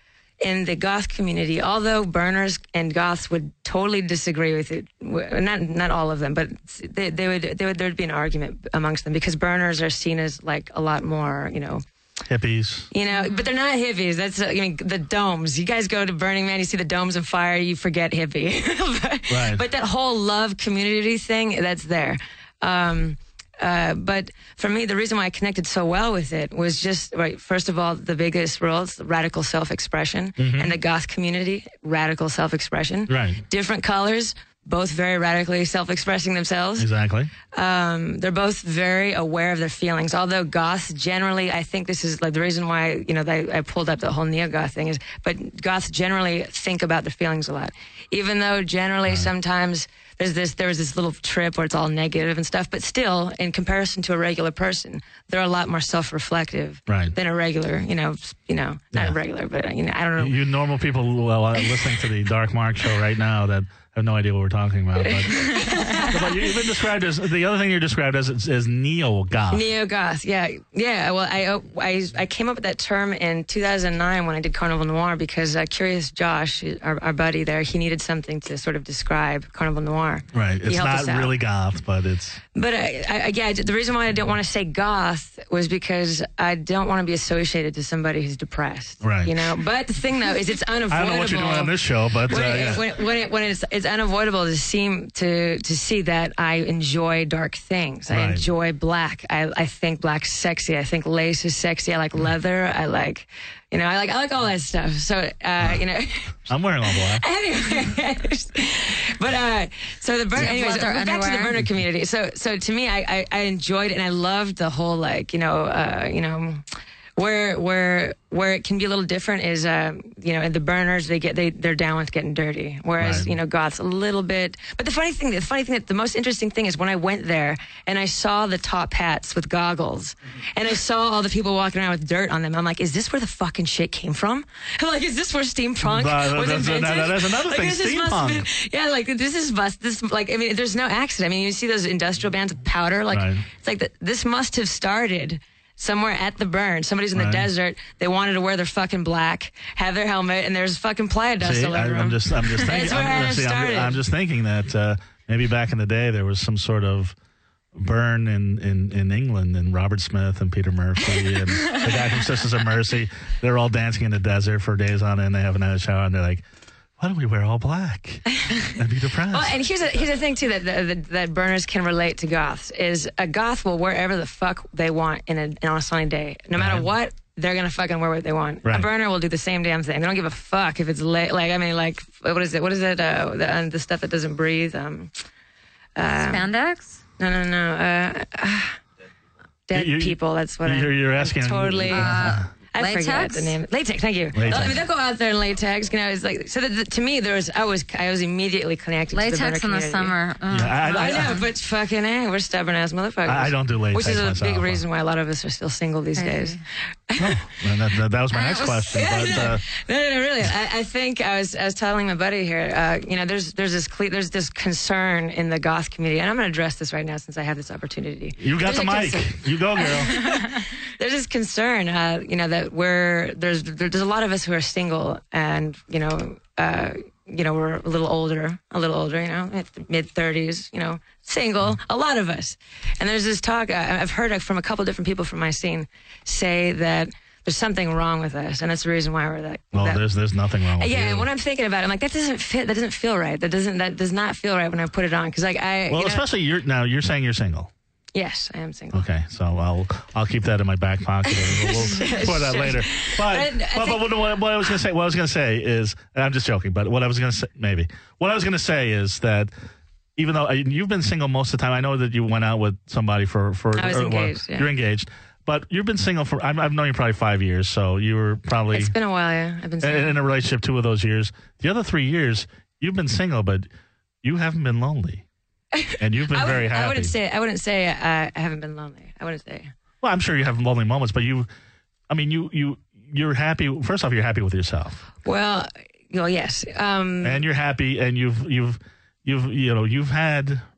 in the goth community, although burners and goths would totally disagree with it, w- not not all of them, but they, they would they would there'd be an argument amongst them because burners are seen as like a lot more, you know. Hippies. You know, but they're not hippies. That's, uh, I mean, the domes. You guys go to Burning Man, you see the domes on fire, you forget hippie. but, Right. but that whole love community thing, that's there. Um, uh, but for me, the reason why I connected so well with it was just, right, first of all, the biggest rules, radical self-expression, and the goth community, radical self-expression. Right. Different colors, both very radically self-expressing themselves. Exactly. Um, they're both very aware of their feelings. Although goths generally, I think this is like the reason why, you know, they, I pulled up the whole neo-goth thing is, but goths generally think about their feelings a lot. Even though generally right. sometimes there's this, there was this little trip where it's all negative and stuff, but still, in comparison to a regular person, they're a lot more self-reflective right. than a regular, you know, you know, not yeah. a regular, but, you know, I don't know. You normal people well, uh, listening to the Dark Mark show right now that have no idea what we're talking about. But, but you've been described as, the other thing you're described as is neo-goth. Neo-goth, yeah. Yeah, well, I, I, I came up with that term in two thousand nine when I did Carnival Noir because uh, Curious Josh, our, our buddy there, he needed something to sort of describe Carnival Noir. Right. It's not really goth, but it's... But, I, I, yeah, the reason why I didn't want to say goth was because I don't want to be associated to somebody who's depressed. Right. You know? But the thing, though, is it's unavoidable. I don't know what you're doing on this show, but... When, uh, it, yeah. when, it, when, it, when it's, it's unavoidable to seem to to see that I enjoy dark things. I Right. enjoy black. I I think black's sexy. I think lace is sexy. I like leather. I like, you know, I like I like all that stuff. So uh, you know. I'm wearing all black. Anyway, but uh, so the burner. Anyways, leather back to the underwear. burner community. So so to me, I, I I enjoyed it and I loved the whole like you know uh, you know. Where where where it can be a little different is uh, you know, in the burners they get they they're down with getting dirty, whereas Right. you know goths a little bit. But the funny thing, the funny thing, that the most interesting thing is when I went there and I saw the top hats with goggles, and I saw all the people walking around with dirt on them. I'm like, is this where the fucking shit came from? I'm like, is this where steampunk But was that's- invented? that- that's another Like, thing, this is- must have been- steampunk. yeah, like this is must this like I mean, there's no accident. I mean, you see those industrial bands with powder, like Right. it's like the, this must have started somewhere at the burn. Somebody's in the Right. desert. They wanted to wear their fucking black, have their helmet, and there's fucking playa dust See, all I, over I'm them. just, I'm just thinking. That's where I'm, it see, I'm, started. I'm just thinking that uh, maybe back in the day there was some sort of burn in, in, in England, and Robert Smith and Peter Murphy and the guy from Sisters of Mercy. They're all dancing in the desert for days on end. They haven't had a shower, and they're like, "Why don't we wear all black and be depressed?" Well, and here's a, here's the thing too that that, that burners can relate to goths is a goth will wear whatever the fuck they want in a, on a sunny day, no matter Right. what. They're gonna fucking wear what they want. Right. A burner will do the same damn thing. They don't give a fuck if it's late. Like I mean, like what is it? What is it? Uh, the, uh, the stuff that doesn't breathe. Um, Spandex? no, no, no. Uh, uh, dead You- you- people. That's what you're- I'm, you're I'm asking- Totally. Uh, I forget latex? the name. Latex. Thank you. Latex. I mean, they'll go out there in latex. You know, it's like so. That, that- to me, there was I was I was immediately connected Latex to the burner in the community. summer. Ugh. Yeah, I, I I, know, but fucking eh, we're stubborn ass motherfuckers. I don't do latex which is a myself. big reason why a lot of us are still single these days. and that, that, that was my next was- question. Yeah, but, no, uh, no, no, no, really. I, I think I was I was telling my buddy here. Uh, you know, there's there's this cle- there's this concern in the goth community, and I'm going to address this right now since I have this opportunity. you got There's the a mic. concern- You go, girl. There's this concern, uh, you know, that we're there's there's a lot of us who are single, and you know, uh, you know, we're a little older, a little older, you know, mid thirties, you know, single, a lot of us. And there's this talk I, I've heard from a couple different people from my scene say that there's something wrong with us, and that's the reason why we're that. Well, that there's there's nothing wrong with yeah, you. and when I'm thinking about it, I'm like, that doesn't fit. That doesn't feel right. That doesn't. That does not feel right when I put it on. Because like I. well, you know, especially you're now. You're saying you're single. yes, I am single. Okay, so I'll I'll keep that in my back pocket. And we'll we'll explore that Sure. later. But But I but, but think- what, what I was gonna say, what I was gonna say is, and I'm just joking. But what I was gonna say, maybe what I was gonna say is that even though uh, you've been single most of the time, I know that you went out with somebody for for. I was or- or engaged, yeah. You're engaged, but you've been single for. I've, I've known you probably five years, so you were probably It's been a while. Yeah, I've been in, single. in a relationship two of those years. The other three years, you've been single, but you haven't been lonely. And you've been I, very would, happy. I wouldn't say. I wouldn't say uh, I haven't been lonely. I wouldn't say. Well, I'm sure you have lonely moments, but you, I mean, you, you, you're happy. First off, you're happy with yourself, Well, well, yes. Um, and you're happy, and you've, you've, you've, you know, you've had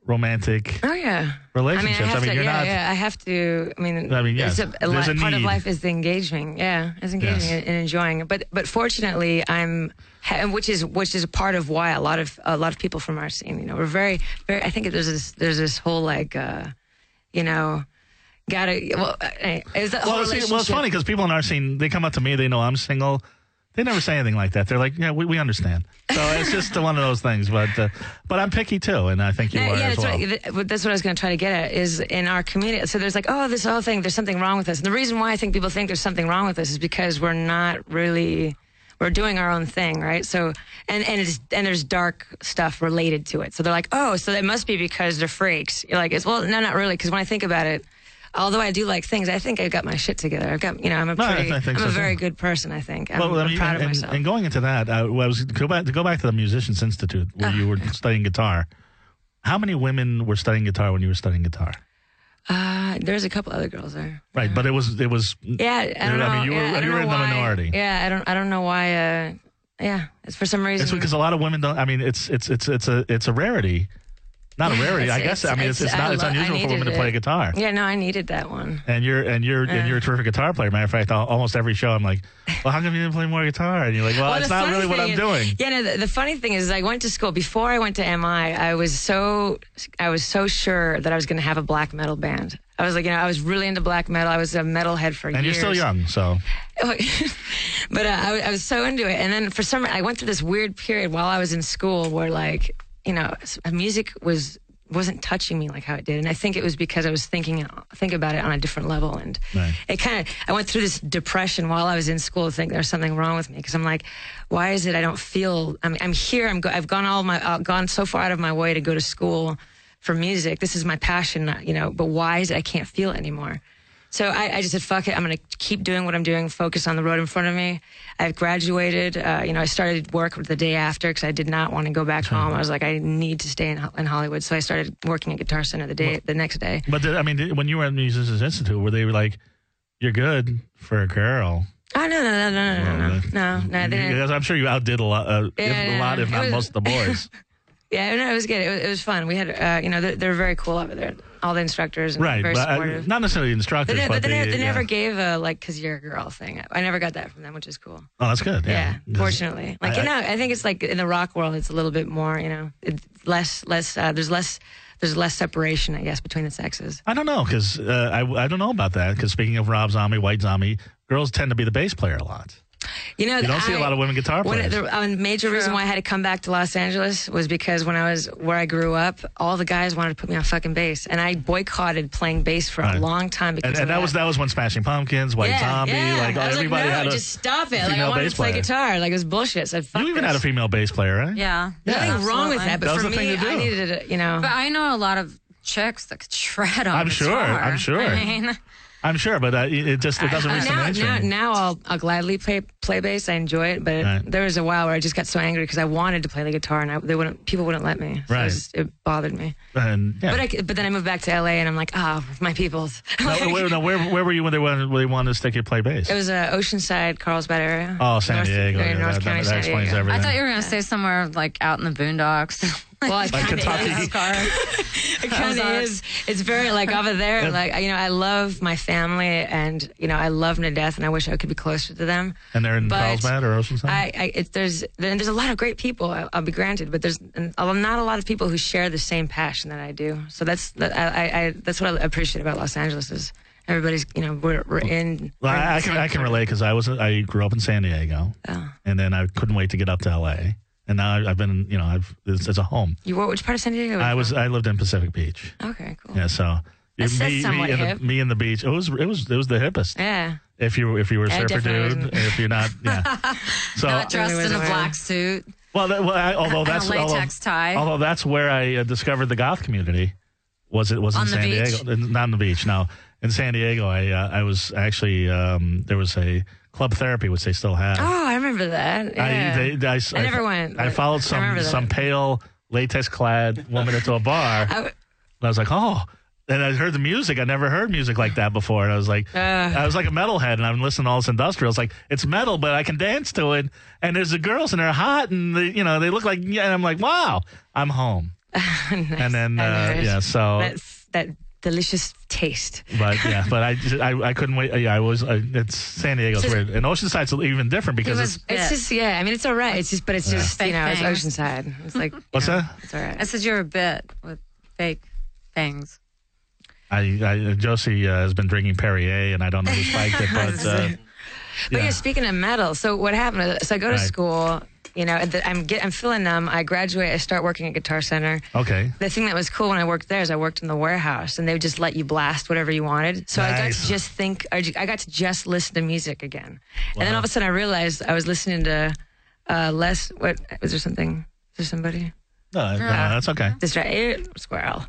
romantic Oh yeah. relationships. I mean, I, have I mean to, you're yeah, not. yeah, I have to. I mean, I mean, yes, it's a, a there's li- a part of need. life is the engaging. Yeah, is engaging Yes. and, and enjoying. But but fortunately, I'm, ha- which is which is a part of why a lot of a lot of people from our scene, you know, we're very very. I think there's this there's this whole like, uh, you know, gotta. Well, uh, is that whole Well, see, well, it's relationship- funny because people in our scene, they come up to me, they know I'm single. They never say anything like that. They're like, yeah, we, we understand. So it's just one of those things. But uh, but I'm picky too, and I think you Yeah, are yeah, as that's well. right. Th- That's what I was going to try to get at is in our community. So there's like, oh, this whole thing, there's something wrong with us. And the reason why I think people think there's something wrong with us is because we're not really, we're doing our own thing, right? So, and and it's, and there's dark stuff related to it. So they're like, oh, so that must be because they're freaks. You're like, it's, well, no, not really. Because when I think about it, although I do like things, I think I've got my shit together. I've got, you know, I'm a No, I- pretty, I think I'm so, a very too. good person, I think. I'm, Well, I I'm mean, proud of and, myself. and going into that, uh, I was go back to go back to the Musicians Institute where you were studying guitar. How many women were studying guitar when you were studying guitar? Uh, there's a couple other girls there. Right, but it was it was. Yeah, I don't know. I mean, you were yeah, I don't you were know in the why- minority. Yeah, I don't. I don't know why. Uh, yeah, it's for some reason. It's because a lot of women don't. I mean, it's it's it's it's a it's a rarity. Not a rarity, It's- I guess. it's- I mean, it's, it's it's- not. I It's lo- I unusual for women needed to play it. guitar. Yeah, no, I needed that one. And you're and you're Yeah. and you're a terrific guitar player. Matter of fact, al- almost every show I'm like, well, how come you didn't play more guitar? And you're like, well, Well, it's the not funny really what thing I'm is- doing. Yeah, no, the, the funny thing is, I went to school before I went to M I. I was so I was so sure that I was going to have a black metal band. I was like, you know, I was really into black metal. I was a metalhead for And years. you're still young, so but uh, I, I was so into it, and then for some, I went through this weird period while I was in school where, like, you know, s- music was wasn't touching me like how it did, and I think it was because I was thinking think about it on a different level, and Right. it kind of I went through this depression while I was in school, to think there's something wrong with me because I'm like, why is it I don't feel? I mean, I'm here. I'm go, I've gone all my uh, gone so far out of my way to go to school for music. This is my passion, you know. But why is it I can't feel it anymore? So I, I just said, fuck it. I'm going to keep doing what I'm doing, focus on the road in front of me. I've graduated. Uh, you know, I started work the day after because I did not want to go back home. I was like, I need to stay in, in Hollywood. So I started working at Guitar Center the day, the next day. But did, I mean, did, when you were at Musicians Institute, were they like, "You're good for a girl"? Oh, no, no, no, no, no, no, no, no, no. They didn't. Because I'm sure you outdid a lot, uh, Yeah, if, a yeah, lot, if it not was- most of the boys. Yeah, no, it was good. It was, it was fun. We had, uh, you know, they're, they're very cool over there. All the instructors and Right, very but uh, supportive. not necessarily instructors, They, ne- but but they, the, ne- they yeah. never gave a, like, because you're a girl thing. I never got that from them, which is cool. Oh, that's good. Yeah, Yeah, fortunately. Like, I- you know, I think it's like in the rock world, it's a little bit more, you know, it's less, less, uh, there's less, there's less separation, I guess, between the sexes. I don't know because uh, I I don't know about that because speaking of Rob Zombie, White Zombie, girls tend to be the bass player a lot. You know, You don't see a I- lot of women guitar One, players. the a major reason why I had to come back to Los Angeles was because when I was where I grew up, all the guys wanted to put me on fucking bass, and I boycotted playing bass for Right. a long time because And, of and that was that was when Smashing Pumpkins, White yeah, Zombie, yeah. like I was everybody like, no, had a just stop it. Like I female wanted bass to play player. guitar. Like it was bullshit. So I said, fuck You even this. had a female bass player, right? Yeah. Nothing Yeah. wrong with Absolutely. that, but That was for the thing me, to do. I needed it. You know. But I know a lot of chicks that could shred on I'm sure, guitar. I'm sure. I mean, I'm sure, but uh, it it just it doesn't Uh, reach the now, now, mainstream. now I'll, I'll gladly play play bass. I enjoy it, but Right. there was a while where I just got so angry because I wanted to play the guitar and I, they wouldn't. People wouldn't let me. So it, Right. was just, it bothered me. And, yeah. But I, but then I moved back to L A and I'm like, ah, my peoples. no, wait, no, where where were you when they wanted when they wanted to stick you to play bass? It was uh, Oceanside, Carlsbad area. Oh, San North, Diego. uh, Yeah, North that, County, that, San that explains Diego. everything. I thought you were going to say somewhere like out in the boondocks. Well, it Like kinda Kentucky. is. Car. It kind of is. It's very like over there. Like you know, I love my family, and you know, I love them to death, and I wish I could be closer to them. And they're in But Carlsbad or Oceanside? I, I it, there's there, there's a lot of great people. I'll, I'll be granted, but there's n- not a lot of people who share the same passion that I do. So that's that, I, I, I that's what I appreciate about Los Angeles is everybody's you know we're, we're in. Well, we're in I, I the can same I can part. relate because I was I grew up in San Diego, Oh. and then I couldn't wait to get up to L A. And now I've been, you know, I've it's, it's a home. You were which part of San Diego? I was from? I lived in Pacific Beach. Okay, cool. Yeah, so That's- that's me, somewhat me, and hip. the, me and the beach. It was it was it was the hippest. Yeah. If you if you were a I surfer definitely dude, wasn't. if you're not, yeah. So Not dressed Really in a wasn't black suit. well, that, well I, although And a that's latex although, tie. although that's where I uh, discovered the goth community. Was it was in On the San beach? Diego? Not on the beach. No, in San Diego, I uh, I was actually um, there was a club therapy, which they still have. Oh, I remember that. Yeah. I, they, I, I never went, I but followed I some remember that. some pale latex clad woman into a bar. I w- And I was like, oh. And I heard the music. I never heard music like that before. And I was like, Uh. I was like a metalhead, and I'm listening to all this industrial. It's like, it's metal, but I can dance to it. And there's the girls, and they're hot, and they, you know, they look like, yeah. And I'm like, wow, I'm home. Nice. And then, I uh, know. yeah, so. That's that delicious taste. But yeah, but I, just- I, I couldn't wait. Yeah, I was. Uh, it's San Diego's So- weird, and Oceanside's even different because was it's. It's bit. just yeah. I mean, it's all right. It's just, but it's Yeah. just you Fake know, it's things. Oceanside. It's like What's you know, that? It's all right. I said you're a bit with fake things. I, I Josie uh, has been drinking Perrier, and I don't know who spiked it, but uh, But yeah. yeah. speaking of metal, so what happened? So I go to Right. school. You know, the, I'm get, I'm feeling numb. I graduate. I start working at Guitar Center. okay, The thing that was cool when I worked there is I worked in the warehouse, and they would just let you blast whatever you wanted. So I got Nice. to just think. I ju- I got to just listen to music again. And then all of a sudden I realized I was listening to uh, less. What was there something? Is there somebody? no, no, that's okay. Distracted squirrel.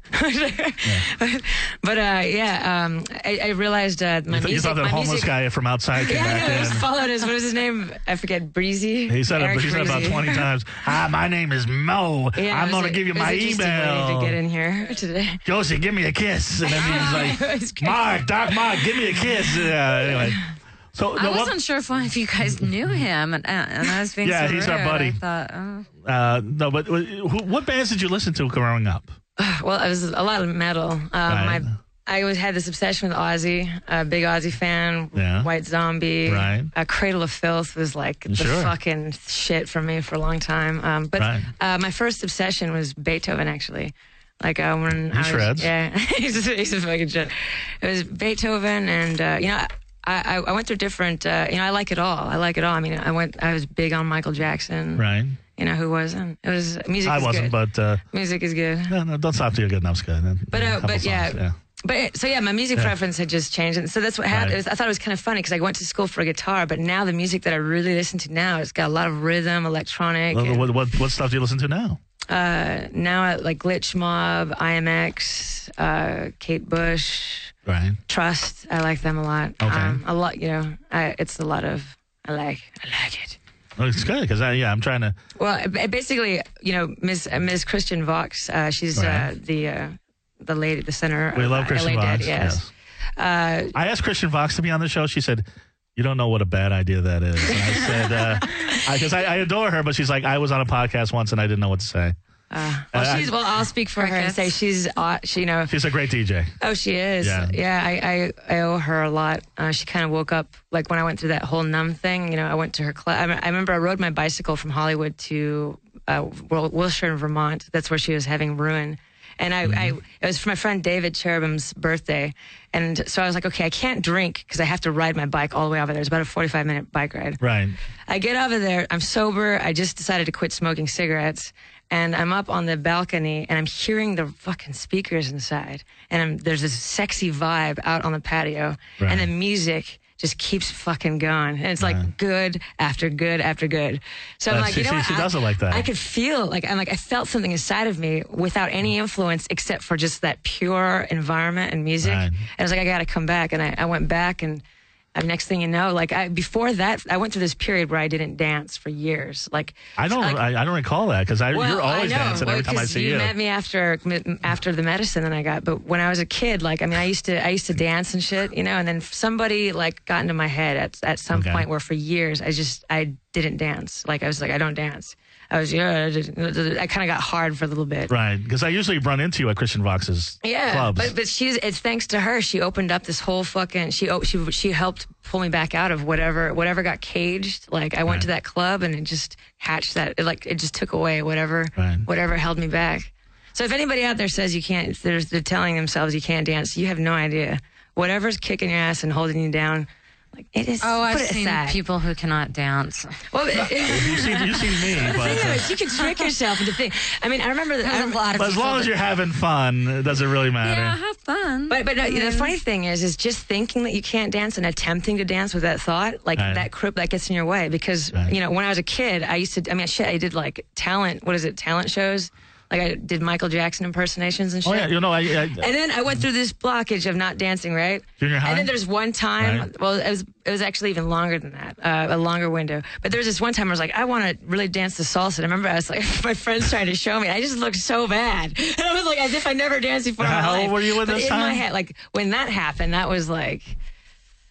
But uh, yeah, um, I, I realized uh, my You, th- you music. thought that my homeless music, guy from outside came Yeah, I back know, I in. just followed his. What was his name? I forget. Breezy. He said, it, Eric he said about Breezy. twenty times, "Hi, my name is Mo. Yeah, it I'm was going to a- give you it was my interesting way email. to get in here today. Josie, give me a kiss." And then he was It like, was great. Mark, Doc Mark, give me a kiss. Yeah, anyway. So, I no, what- wasn't sure if one of you guys knew him, and, and I was being Yeah, so he's our rude. buddy. I thought, oh. uh, no, but uh, who, what bands did you listen to growing up? Well, it was a lot of metal. Um, Right. My, I always had this obsession with Ozzy. A big Ozzy fan. Yeah. White Zombie. Right. Uh, Cradle of Filth was like the Sure. fucking shit for me for a long time. Um, but Right. uh, my first obsession was Beethoven, actually. Like uh, when I was, shreds. yeah, he's a, he's a fucking shit. It was Beethoven, and uh, you know. I, I, I went through different, uh, you know, I like it all. I like it all. I mean, I went, I was big on Michael Jackson. Right. You know, who wasn't? It was, music I is wasn't, good. but uh, Music is good. no, no, don't stop till you're good enough's good. But, A uh, couple but yeah. songs, But so yeah, my music preference had just changed, and so that's what happened. Right. It was, I thought it was kind of funny because I went to school for guitar, but now the music that I really listen to now, it's got a lot of rhythm, electronic. What, and, what, what, what stuff do you listen to now? uh, now I like Glitch Mob, I M X, uh, Kate Bush, Right. Trust. I like them a lot. Okay. Um, a lot, you know. I, it's a lot of. I like. I like it. Well, it's good because yeah, I'm trying to. Well, b- basically, you know, Miss uh, Miss Christian Vox. Uh, she's Right. uh, the uh, the lady, the center. We of, love uh, Christian L A Vox. Dead, yes. Uh, I asked Christian Vox to be on the show. She said, "You don't know what a bad idea that is." And I said, "Because I, I, I adore her, but she's like, I was on a podcast once and I didn't know what to say." Uh, well, Uh, she's well. I'll speak for her and Crickets. say she's. Uh, she, you know. She's a great D J. Oh, she is. Yeah. Yeah. I, I, I owe her a lot. Uh, she kind of woke up like when I went through that whole numb thing. You know, I went to her class. I, me- I remember I rode my bicycle from Hollywood to uh, Wil- Wilshire, Vermont. That's where she was having Ruin. And I, I, it was for my friend David Cherubim's birthday. And so I was like, okay, I can't drink because I have to ride my bike all the way over there. It's about a forty-five minute bike ride. Right. I get over there. I'm sober. I just decided to quit smoking cigarettes. And I'm up on the balcony and I'm hearing the fucking speakers inside. And I'm, there's this sexy vibe out on the patio. Right. And the music just keeps fucking going. And it's like Right. good after good after good. So I'm Uh, like, she- you know she- what? she I- does it like that. I could feel like, I'm like, I felt something inside of me without any influence except for just that pure environment and music. Right. And I was like, I got to come back. And I, I went back and, and next thing you know, like I, before that, I went through this period where I didn't dance for years. Like I don't. like, I, I don't recall that because I well, you're always I know, dancing well, every time I 'cause see you. you. met me after after the medicine that I got, but when I was a kid, like I mean, I used to I used to dance and shit, you know. And then somebody like got into my head at at some Okay. point where for years I just I didn't dance. Like I was like I don't dance. I was yeah. I, just- I kind of got hard for a little bit. Right, because I usually run into you at Christian Vox's Yeah, clubs. but but she's it's thanks to her. She opened up this whole fucking. She oh, she she helped pull me back out of whatever whatever got caged. Like I went Right. to that club and it just hatched that. It, like it just took away whatever Right. whatever held me back. So if anybody out there says you can't, they're, they're telling themselves you can't dance. You have no idea. Whatever's kicking your ass and holding you down, like it is. Oh, I've put it seen aside. people who cannot dance. Well, it, it, you see, you see me, the but, thing uh, is, you can trick yourself into thinking. I mean, I remember that. I There's a lot of but as people long as that- you're having fun, does it really matter? Yeah, have fun. But but no, the funny thing is, is just thinking that you can't dance and attempting to dance with that thought, like Right. that crip that gets in your way. Because Right. you know, when I was a kid, I used to. I mean, shit, I did like talent. What is it? Talent shows. Like I did Michael Jackson impersonations and shit. Oh yeah, you know, I, I And then I went through this blockage of not dancing, right? Junior high? And then there's one time, Right. well, it was it was actually even longer than that, uh, a longer window. But there was this one time I was like, I want to really dance the salsa. And I remember I was like, my friends trying to show me. I just looked so bad. And I was like, as if I never danced before in my How old life. were you at But this in my time? head, like when that happened, that was like,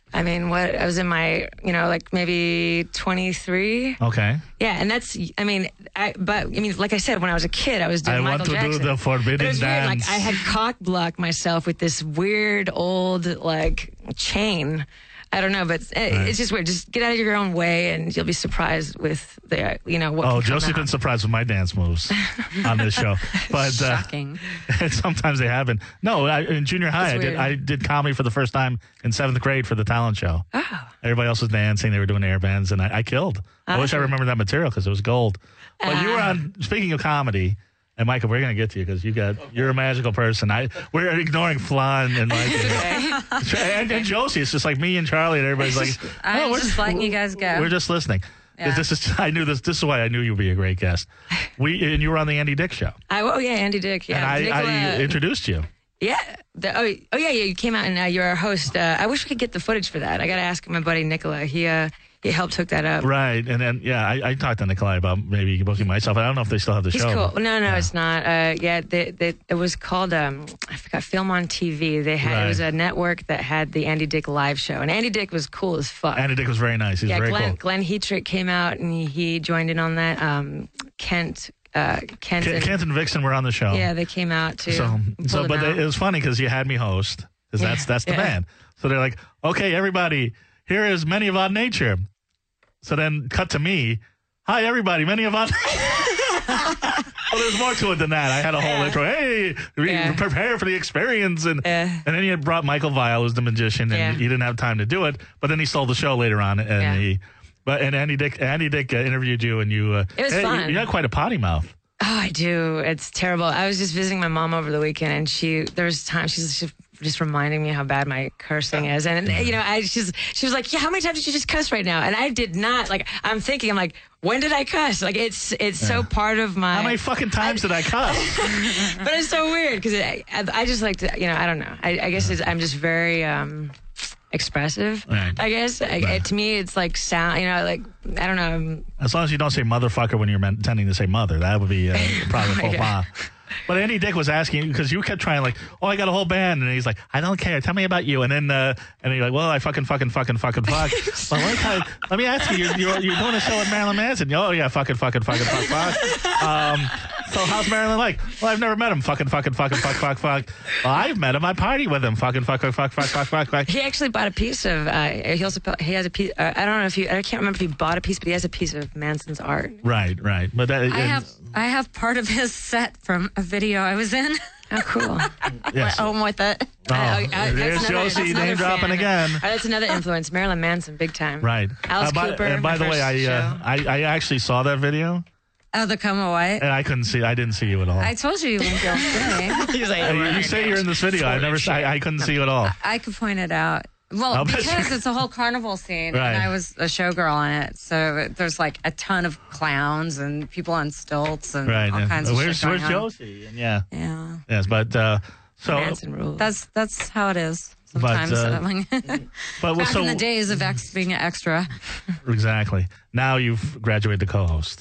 I mean, what I was in my, you know, like maybe twenty-three. Okay. Yeah, and that's, I mean, I, but I mean, like I said, when I was a kid, I was doing I Michael want to Jackson. do the But forbidden it was weird. Like dance. I had cock blocked myself with this weird old like chain. I don't know, but it's, it's just weird. Just get out of your own way, and you'll be surprised with the, you know, what. Oh, can come Josie's out. been surprised with my dance moves on this show, but uh, Shocking. sometimes they happen. No, I, in junior high, I That's did weird. I did comedy for the first time in seventh grade for the talent show. Oh. Everybody else was dancing; they were doing air bands, and I, I killed. I wish I Awesome. remembered that material because it was gold. But you were on. Speaking of comedy. And Michael, we're gonna get to you because you got you're a magical person. I we're ignoring Flan and Michael and, and Josie. It's just like me and Charlie and everybody's like, I'm oh, we're just letting you guys go. We're just listening. Yeah. This is I knew this. This is why I knew you'd be a great guest. We and you were on the Andy Dick show, I, oh yeah, Andy Dick. Yeah, and I, Nicola, I introduced you. yeah. The, oh, oh yeah, yeah. You came out and uh, you're our host. Uh, I wish we could get the footage for that. I got to ask my buddy Nicola. He uh, he helped hook that up. Right, and then yeah, I, I talked to Nikolai about maybe booking myself. I don't know if they still have the He's show. cool. No, no, Yeah. it's not. Uh, yeah, they, they, it was called um, I forgot. Film on T V. They had Right. it was a network that had the Andy Dick live show, and Andy Dick was cool as fuck. Andy Dick was very nice. He was yeah, very Glenn, cool. Glenn Heatrick came out and he, he joined in on that. Um, Kent, uh, Kent, Kent, and, Kent and Vixen were on the show. yeah, they came out too. So, so, Pulled but them they, it out. was funny because you had me host because that's Yeah, that's the yeah. band. So they're like, okay, everybody, here is Many of Odd Nature. So then, cut to me. Hi, everybody, Many of Odd. Well, there's more to it than that. I had a whole intro. Hey, re- Yeah. prepare for the experience, and Yeah. and then he had brought Michael Vile, who's the magician, and Yeah. he didn't have time to do it. But then he stole the show later on, and Yeah. he. But and Andy Dick, Andy Dick uh, interviewed you, and you. Uh, It was hey, fun. You, you had quite a potty mouth. Oh, I do. It's terrible. I was just visiting my mom over the weekend, and she there was times she's just, just reminding me how bad my cursing is, and you know, I she's she was like, "Yeah, how many times did you just cuss right now?" And I did not. Like, I'm thinking, I'm like, when did I cuss? Like, it's it's so part of my. How many fucking times did I cuss? But it's so weird because I, I just like to, you know, I don't know. I, I guess it's, I'm just very um, expressive. Right. I guess I, Right. it, to me, it's like sound. You know, like I don't know. As long as you don't say motherfucker when you're intending to say mother, that would be uh, probably a faux Yeah. pas. But Andy Dick was asking because you kept trying like, oh, I got a whole band, and he's like, I don't care. Tell me about you. And then uh, and you're like, well, I fucking fucking fucking fucking fuck. Well, let, me tell you- let me ask you, you're, you're you're doing a show with Marilyn Manson. Oh yeah, fucking fucking fucking fuck fuck. Um, so how's Marilyn like? Well, I've never met him. Fucking fucking fucking fuck fuck fuck. Well, I've met him. I party with him. Fucking fuck fuck fuck fuck fuck fuck fuck. He actually bought a piece of. Uh, he also he has a piece. Uh, I don't know if you. I can't remember if he bought a piece, but he has a piece of Manson's art. Right, right. But that, I have I have part of his set from a video I was in. Oh, cool. yes. Home with it. Oh, I- I- there's that's another- Josie that's another name dropping fan. again. Uh, that's another influence. Marilyn Manson, big time. Right. Alice Uh, by, Cooper. and by my the way, first I, uh, show. I I actually saw that video, Oh, the Coma White. and I couldn't see. I didn't see you at all. I told you you wouldn't be able to see me. He's like, Uh, you, you say you're in this video. I've never. I, I couldn't see you at all. I could point it out. Well, I'll bet because you- it's a whole carnival scene, Right. and I was a showgirl in it, so there's like a ton of clowns and people on stilts and Right. all yeah. kinds of Where's shit going Where's on. Josie? And yeah. Yeah, Yes, but uh, so Manson rules. that's that's how it is sometimes. uh, but Back so in the days of ex being an extra. exactly. Now you've graduated to co-host.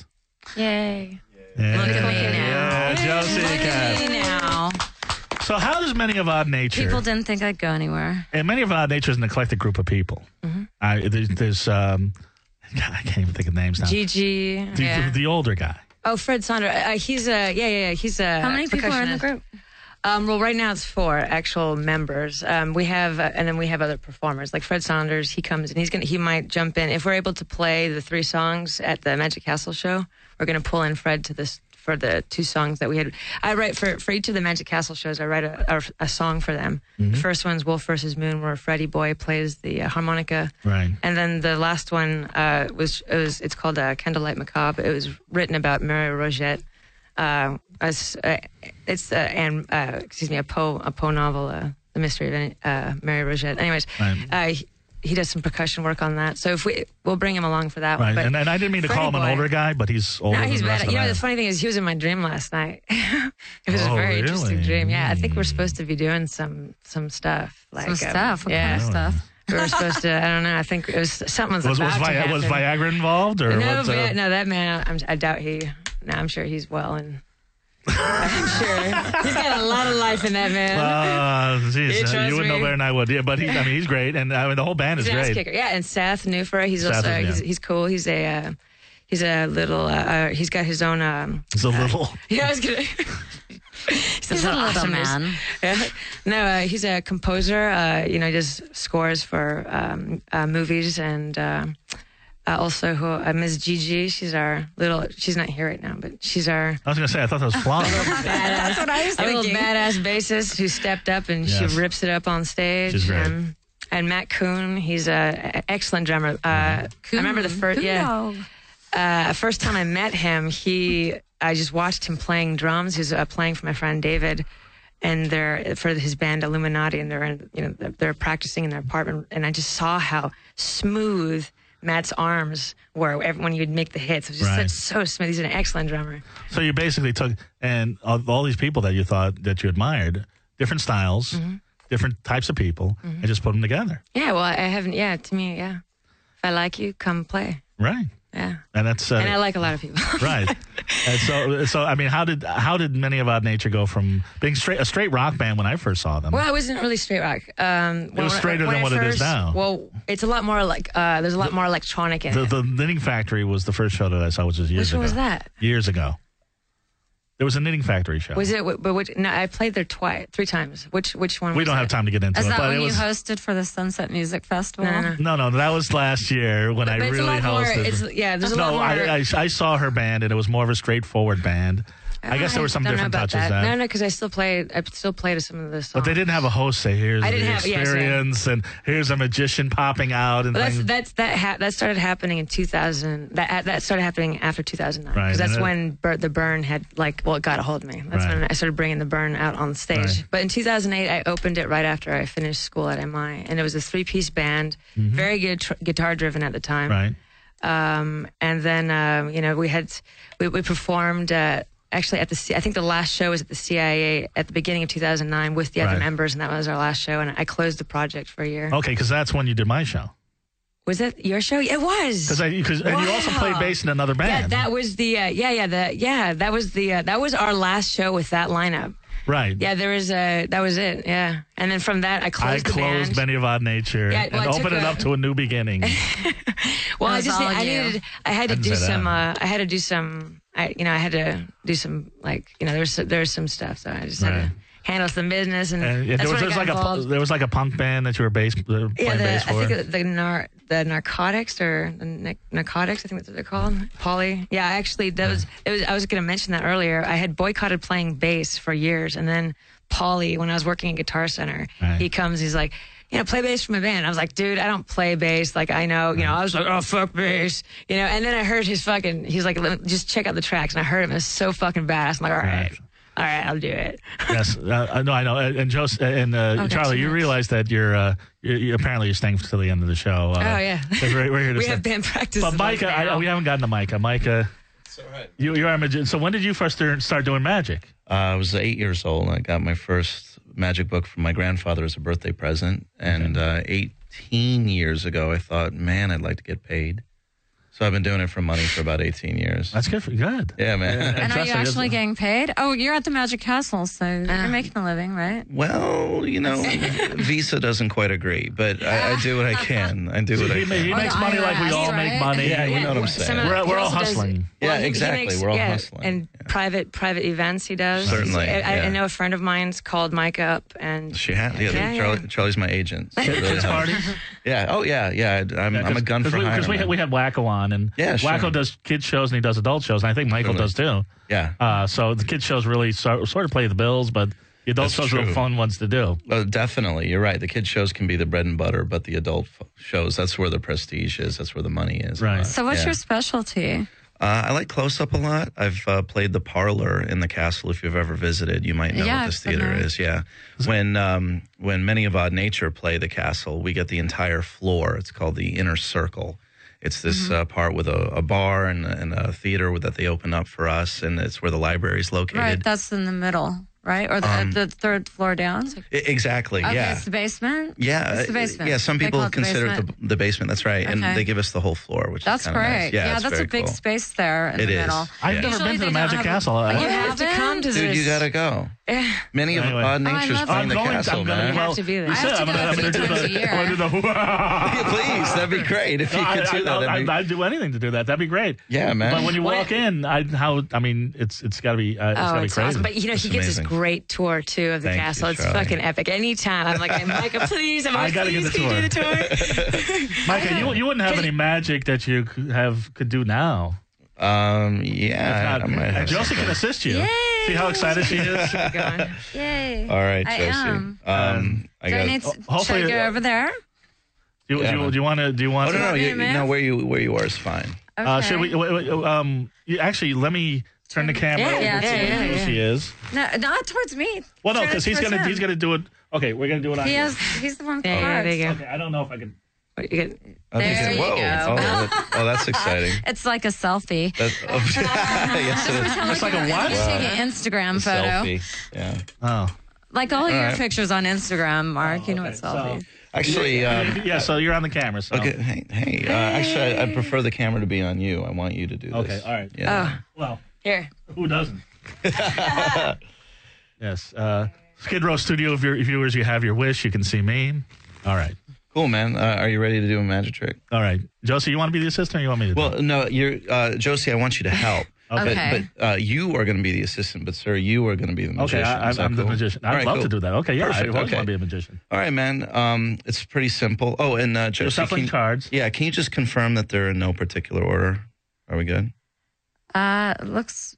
Yay. Yeah, Look at me now. yeah, Josie. Look at Cat. me now. So how does Many of Odd Nature? People didn't think I'd go anywhere. and Many of Odd Nature is an eclectic group of people. Mm-hmm. I, there's, there's um, God, I can't even think of names now. Gigi. the, yeah. the older guy. Oh, Fred Saunders. Uh, he's a yeah, yeah, yeah. He's a. How many people are in the percussionist. group? Um, well, right now it's four actual members. Um, we have, uh, and then we have other performers like Fred Saunders. He comes and he's gonna, he might jump in if we're able to play the three songs at the Magic Castle show. We're gonna pull in Fred to this for the two songs that we had. I write for for each of the Magic Castle shows. I write a, a, a song for them. Mm-hmm. The first one's Wolf versus Moon, where Freddie Boy plays the uh, harmonica. Right. And then the last one uh, was it was it's called uh, Candlelight Macabre. It was written about Mary Rogette. Uh, as, uh, it's uh, and uh, excuse me a Poe a Poe novel, uh, The Mystery of uh, Mary Rogette. Anyways, Right. uh, he, he does some percussion work on that. So if we we'll bring him along for that Right. one. But And, and I didn't mean to call him Freddie an Boy- older guy, but he's older no, than he's the rest bad. of You know, the the band. funny thing is, he was in my dream last night. It was Oh, a very really? interesting dream. Yeah, I think we're supposed to be doing some some stuff. Like Some um, stuff. What yeah, kind of stuff? we were supposed to. I don't know. I think it was something was, Was, was, about to Vi- happen. was Viagra involved? Or No, what's, but uh, no, that man. I'm, I doubt he. No, I'm sure he's well and I'm sure. He's got a lot of life in that man. Uh, geez, He uh, trusts you would know me. better than I would. Yeah, but he, I mean, he's great, and I mean, the whole band is He's an ass great. kicker. Yeah, and Seth Newfer, he's Seth also is- he's, yeah. he's cool. He's a uh, he's a little. Uh, uh, he's got his own. Um, He's a little. yeah, I was gonna. He's a little man. Yeah. No, uh, he's a composer. Uh, you know, he does scores for um, uh, movies, and uh, uh, also who uh, Miss Gigi. She's our little. She's not here right now, but she's our I was gonna say, I thought that was flawless. badass. That's what I was a little thinking. badass bassist who stepped up and Yes. she rips it up on stage. She's great. Um, and Matt Kuhn, he's a excellent drummer. Uh, I remember the first, yeah, uh, first time I met him, he, I just watched him playing drums. He was uh, playing for my friend David, and they're for his band Illuminati, and they're in, you know, they're, they're practicing in their apartment, and I just saw how smooth Matt's arms were every- when he would make the hits. It was just Right. such, so smooth. He's an excellent drummer. So you basically took, and of all these people that you thought that you admired, different styles, Mm-hmm. different types of people, and just put them together. Yeah, well, I haven't. Yeah, to me, yeah. If I like you, come play. Right. Yeah, And that's uh, and I like a lot of people. right. And so, so I mean, how did how did Many of Odd Nature go from being straight a straight rock band when I first saw them? Well, it wasn't really straight rock. Um, it was straighter than what it is now. Well, it's a lot more like uh, there's a lot more electronic in the, it. the Knitting Factory was the first show that I saw, which was years Which ago. one was that? Years ago. There was a Knitting Factory show. Was it? But which, no, I played there twice, three times. Which which one? we was don't it? have time to get into Is it, that but when it you was. hosted for the Sunset Music Festival? No, no, no. No, no, that was last year when I But it's a really lot more. hosted. It's, yeah, there's a lot no, more. I, I I saw her band and it was more of a straightforward band. I guess there were some don't know different about touches that. then. No, no, because I still played. I still played some of the songs. But they didn't have a host say, "Here's I the didn't have- yes, yeah. experience," and here's a magician popping out, and Well, that's things. that's that ha- that started happening in two thousand. That that started happening after two thousand nine Right, because that's and it- when Bur- the Burn had like well it got a hold of me. That's Right. when I started bringing the Burn out on stage. Right. But in two thousand eight, I opened it right after I finished school at M I, and it was a three piece band, very good tr- guitar driven at the time. right. Um, and then um, you know we had we, we performed. Uh, Actually, at the C- I think the last show was at the C I A at the beginning of two thousand nine with the other Right. members, and that was our last show. And I closed the project for a year. Okay, because that's when you did my show. Was that your show? It was. Because I because and you also Wow. played bass in another band. Yeah, that was the uh, yeah yeah the yeah that was the uh, that was our last show with that lineup. right. Yeah, there was a that was it. Yeah, and then from that I I closed the closed band. Many of Odd Nature Yeah, well, and I took opened it a- up to a new beginning. well, I was just all I you. needed I had to didn't do say that. some uh, I had to do some I you know I had to do some like you know there's there's some stuff so I just had Right. to handle some business and, And yeah, that's there was, when there I was got like a involved. pu- there was like a punk band that you were bass uh, playing Yeah, the, bass I for. think the nar- the narcotics or the nic- narcotics. I think that's what they're called. Polly. Yeah, actually, that was. It was. I was going to mention that earlier. I had boycotted playing bass for years, and then Polly, when I was working at Guitar Center, Right. he comes. He's like, you know, play bass for my band. I was like, dude, I don't play bass. Like, I know, you know. I was like, oh fuck bass, you know. And then I heard his fucking. He's like, "Let me- just check out the tracks, and I heard him. It was so fucking badass. I'm like, all right. Right. All right, I'll do it. Yes, uh, no, I know. And, and Joe and uh, Okay, Charlie, you too much. realize that you're, uh, you you apparently you're staying till the end of the show. Uh, Oh, yeah. 'cause We're, we're here to We stay. have band practice. But Micah, I, we haven't gotten to Micah. Micah, It's all right. you you are a magician. So when did you first start start doing magic? Uh, I was eight years old. I got my first magic book from my grandfather as a birthday present. And uh, eighteen years ago, I thought, man, I'd like to get paid. So I've been doing it for money for about eighteen years. That's good for good. Yeah, man. And are you Trust me, actually this- getting paid? Oh, you're at the Magic Castle, so you're making a living, right? Well, you know, Visa doesn't quite agree, but I, I do what I can. I do what I He, ma- he can. makes the money like we I R S, all make right? money. Yeah, you know what I'm Some saying. of- We're, he we're all also does- hustling. Yeah, he- he exactly. makes- We're all yeah, hustling. And private private events he does. Certainly, I, I, yeah. I know a friend of mine's called Mike up, and She had, yeah, Yeah, yeah. Charlie, Charlie's my agent. So it really Kids helps. parties. Yeah, oh yeah, yeah. I'm, I'm a gun for hire. Because we, man. we had Wacko on, and Yeah, sure. Wacko does kids shows and he does adult shows, and I think Michael Really? does too. Yeah. Uh, so the kids shows really so, sort of play the bills, but the adult That's shows are the true. fun ones to do. Well, definitely. You're right. The kid shows can be the bread and butter, but the adult f- shows, that's where the prestige is. That's where the money is. Right. Uh, So what's yeah. your specialty? Uh, I like close up a lot. I've uh, played the parlor in the castle. If you've ever visited, you might know Yeah, what this I've been theater there. is. Yeah, when um, when Many of Odd Nature play the castle, we get the entire floor. It's called the Inner Circle. It's this Mm-hmm. uh, part with a, a bar and, and a theater that they open up for us, and it's where the library is located. Right, that's in the middle, right? Or the, Um, the third floor down? I- exactly. Okay, yeah. it's the basement? Yeah, It's the uh, basement. Yeah, some They people call it the consider it basement? the, the basement. That's right, and Okay. they give us the whole floor, which That's is kind of great. nice. Yeah, it's that's very a big cool. space there in It the is. middle. I've Yeah. never Usually been to they the don't Magic have- Castle. Oh, I- you You have to haven't? come to Dude, this. you gotta go. Many of Anyway. odd Oh, I natures love find it. the I'm going. castle, I'm gonna, man. well, have to be there. you I said have to I'm go gonna, I'm three gonna do times the. a year. I'm gonna do the. Yeah, please, that'd be great if you I, could do that. I, that'd be- I, I'd do anything to do that. That'd be great. yeah, man. But when you walk in, I how I mean, it's it's got to be uh, it's Oh, got to be it's crazy. awesome. But, you know, It's he gives amazing. this great tour, too, of the Thank you, castle. It's Charlie. fucking epic. Anytime. I'm like, hey, Micah, please. I'm I like, gotta get please, the can you do the tour? Micah, you you wouldn't have any magic that you could have could do now. um, yeah, I, I might have Josie something. can assist you. See how excited she is. Going. Yay. All right, I Josie. am. Um, I Do I got. need to, hopefully- should I go over there? Do you, Yeah, do, you, man. do you want to? Do you want? Oh no, no, want me you, to you move? know where you where you are is fine. Okay. Uh, should we? wait, wait, um, you, actually, let me turn the camera Yeah, over yeah, to yeah, yeah, who yeah. she is. No, not towards me. Well, no, Turn it because he's towards gonna him. he's gonna do it. Okay, we're gonna do it on. He you. has. He's the one with the Yeah, yeah, there you go. cards. Okay, I don't know if I can. What, you get, Oh, There okay. you Whoa. go. Oh, that- oh, that's exciting. It's like a selfie. That, oh, yes, it is. It's like a what? You take an Instagram A photo. selfie. Yeah. Oh, Like all, your right. pictures on Instagram, Mark. you know okay, what so- selfies. Actually, um, yeah. So you're on the camera. So. okay. Hey, hey. Uh, actually, I, I prefer the camera to be on you. I want you to do this. Okay, all right. Yeah. Well, here. who doesn't? Yes. Uh, Skid Row Studio. If your viewers, you have your wish, you can see me. All right. Cool, man. Uh, are you ready to do a magic trick? All right. Josie, you want to be the assistant or you want me to do it? Well, no, you're uh, Josie. I want you to help. Okay. Okay. But, but uh, you are going to be the assistant, but sir, you are going to be the magician. Okay, I, Is I'm, that I'm the cool? magician. I'd All right, love cool. to do that. Okay, yeah, Perfect, I always okay. want to be a magician. All right, man. Um, it's pretty simple. Oh, and uh, Josie, shuffling can, cards. Yeah, can you just confirm that they're in no particular order? Are we good? Uh, looks.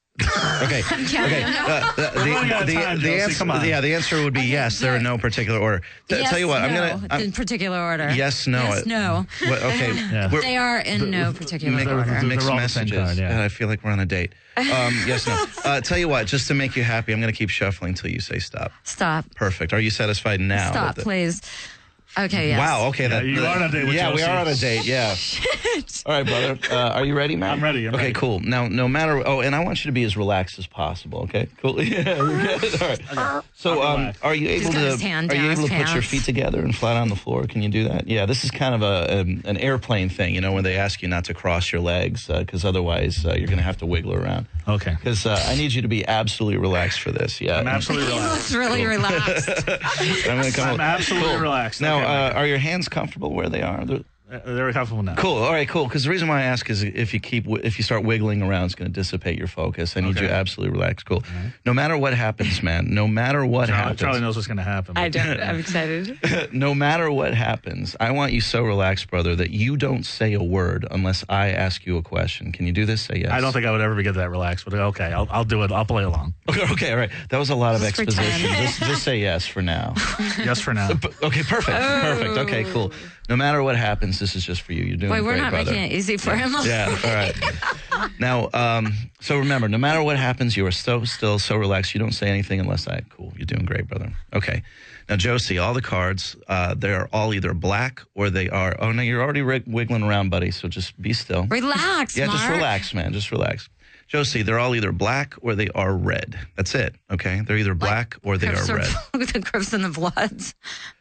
Okay. okay. Uh, the, the, running out of the- time, the Josie, answer, come on. yeah, the answer would be yes. They're in no particular order. T- yes, tell you what, I'm no, gonna. I'm, in particular order. yes, no. Yes, no. What, okay. Yeah. We're- They are in no particular Make, They're- order. they're mixed all the same messages. card, yeah. God, I feel like we're on a date. Um, yes, no. Uh, tell you what, just to make you happy, I'm going to keep shuffling until you say stop. Stop. Perfect. Are you satisfied now? Stop, with it? please. Okay, yes. Wow. Okay. Yeah, that, you that- are on a date with Yeah, we Josie. are on a date. Yeah. All right, brother. Uh, are you ready, man? I'm ready, I'm okay. ready. Cool. Now, no matter. Oh, and I want you to be as relaxed as possible. Okay. Cool. Yeah. We're good. All right. So, I'll um, relax. are you able got to? his hand Are you down able his to put your pants. feet together and flat on the floor? Can you do that? Yeah. This is kind of a um, an airplane thing, you know, when they ask you not to cross your legs because otherwise uh, you're going to have to wiggle around. Okay. Because uh, I need you to be absolutely relaxed for this. Yeah. I'm absolutely He relaxed. looks really relaxed. I'm, gonna come I'm absolutely relaxed. Now, Okay, uh, are your hands comfortable where they are? They're- Uh, They're comfortable now. Cool. All right. Cool. Because the reason why I ask is if you keep if you start wiggling around, it's going to dissipate your focus. I need Okay. you absolutely relaxed. Cool. No matter what happens, man. No matter what Charlie, happens. Charlie knows what's going to happen. I don't. I'm excited. No matter what happens, I want you so relaxed, brother, that you don't say a word unless I ask you a question. Can you do this? Say yes. I don't think I would ever get that relaxed, but okay, I'll, I'll do it. I'll play along. Okay. Okay. All right. That was a lot of Just exposition. pretend. Just, just say yes for now. Just for now. P- Okay. Perfect. Perfect. Okay. Cool. No matter what happens, this is just for you. You're doing Wait, we're great, not brother. making it easy for him. Yeah, all right. Now, um, so remember, no matter what happens, you are so still, so relaxed. You don't say anything unless I, cool, you're doing great, brother. Okay. Now, Josie, all the cards, uh, they're all either black or they are, oh, no, you're already rig- wiggling around, buddy, so just be still. Relax, Yeah, just Mark. relax, man, just relax. Josie, they're all either black or they are red. That's it, okay? They're either black or they are Crips red. the Crips and the Bloods.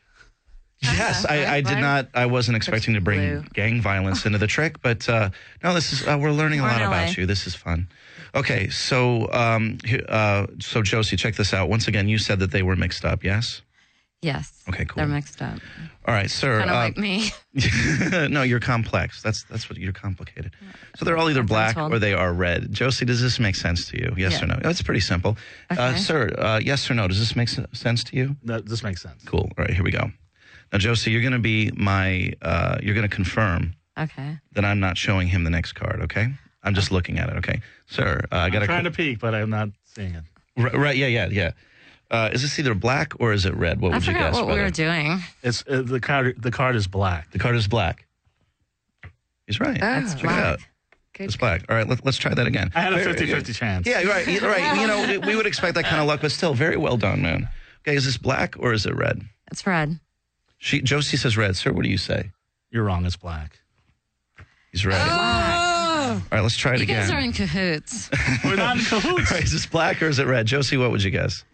Yes, I, I did Black. not. I wasn't expecting to bring blue. gang violence into the trick, but uh, no, this is. Uh, we're learning a We're lot in L A. about you. This is fun. Okay, so um, he- uh, so Josie, check this out. Once again, you said that they were mixed up. Yes. Yes. Okay, cool. They're mixed up. All right, sir. Kind of uh, like me. no, you're complex. That's that's what you're complicated. So they're all either That's what I'm black told. or they are red. Josie, does this make sense to you? Yes Yeah. or no? It's pretty simple. Uh, Okay. sir, uh, yes or no? Does this make s- sense to you? That, this makes sense. Cool. All right, here we go. Now, Josie, you're going to be my. Uh, you're going to confirm Okay. that I'm not showing him the next card, okay? I'm just looking at it, okay? Sir, uh, I got I'm a trying to peek, but I'm not seeing it. right, right, yeah, yeah, yeah. Uh, is this either black or is it red? What I would you forgot guess? what we brother? were doing. It's uh, the card. The card is black. The card is black. He's right. Oh, Check it black. out. It's black. All right, let, let's try that again. I had a Very fifty-fifty good. chance. Yeah, you're right. You're right. You know, we- we would expect that kind of luck, but still, very well done, man. Okay, is this black or is it red? It's red. She Josie says red. Sir, what do you say? You're wrong. It's black. He's red. Oh, All right, let's try it you again. guys are in cahoots. We're not in cahoots. All right, is this black or is it red? Josie, what would you guess?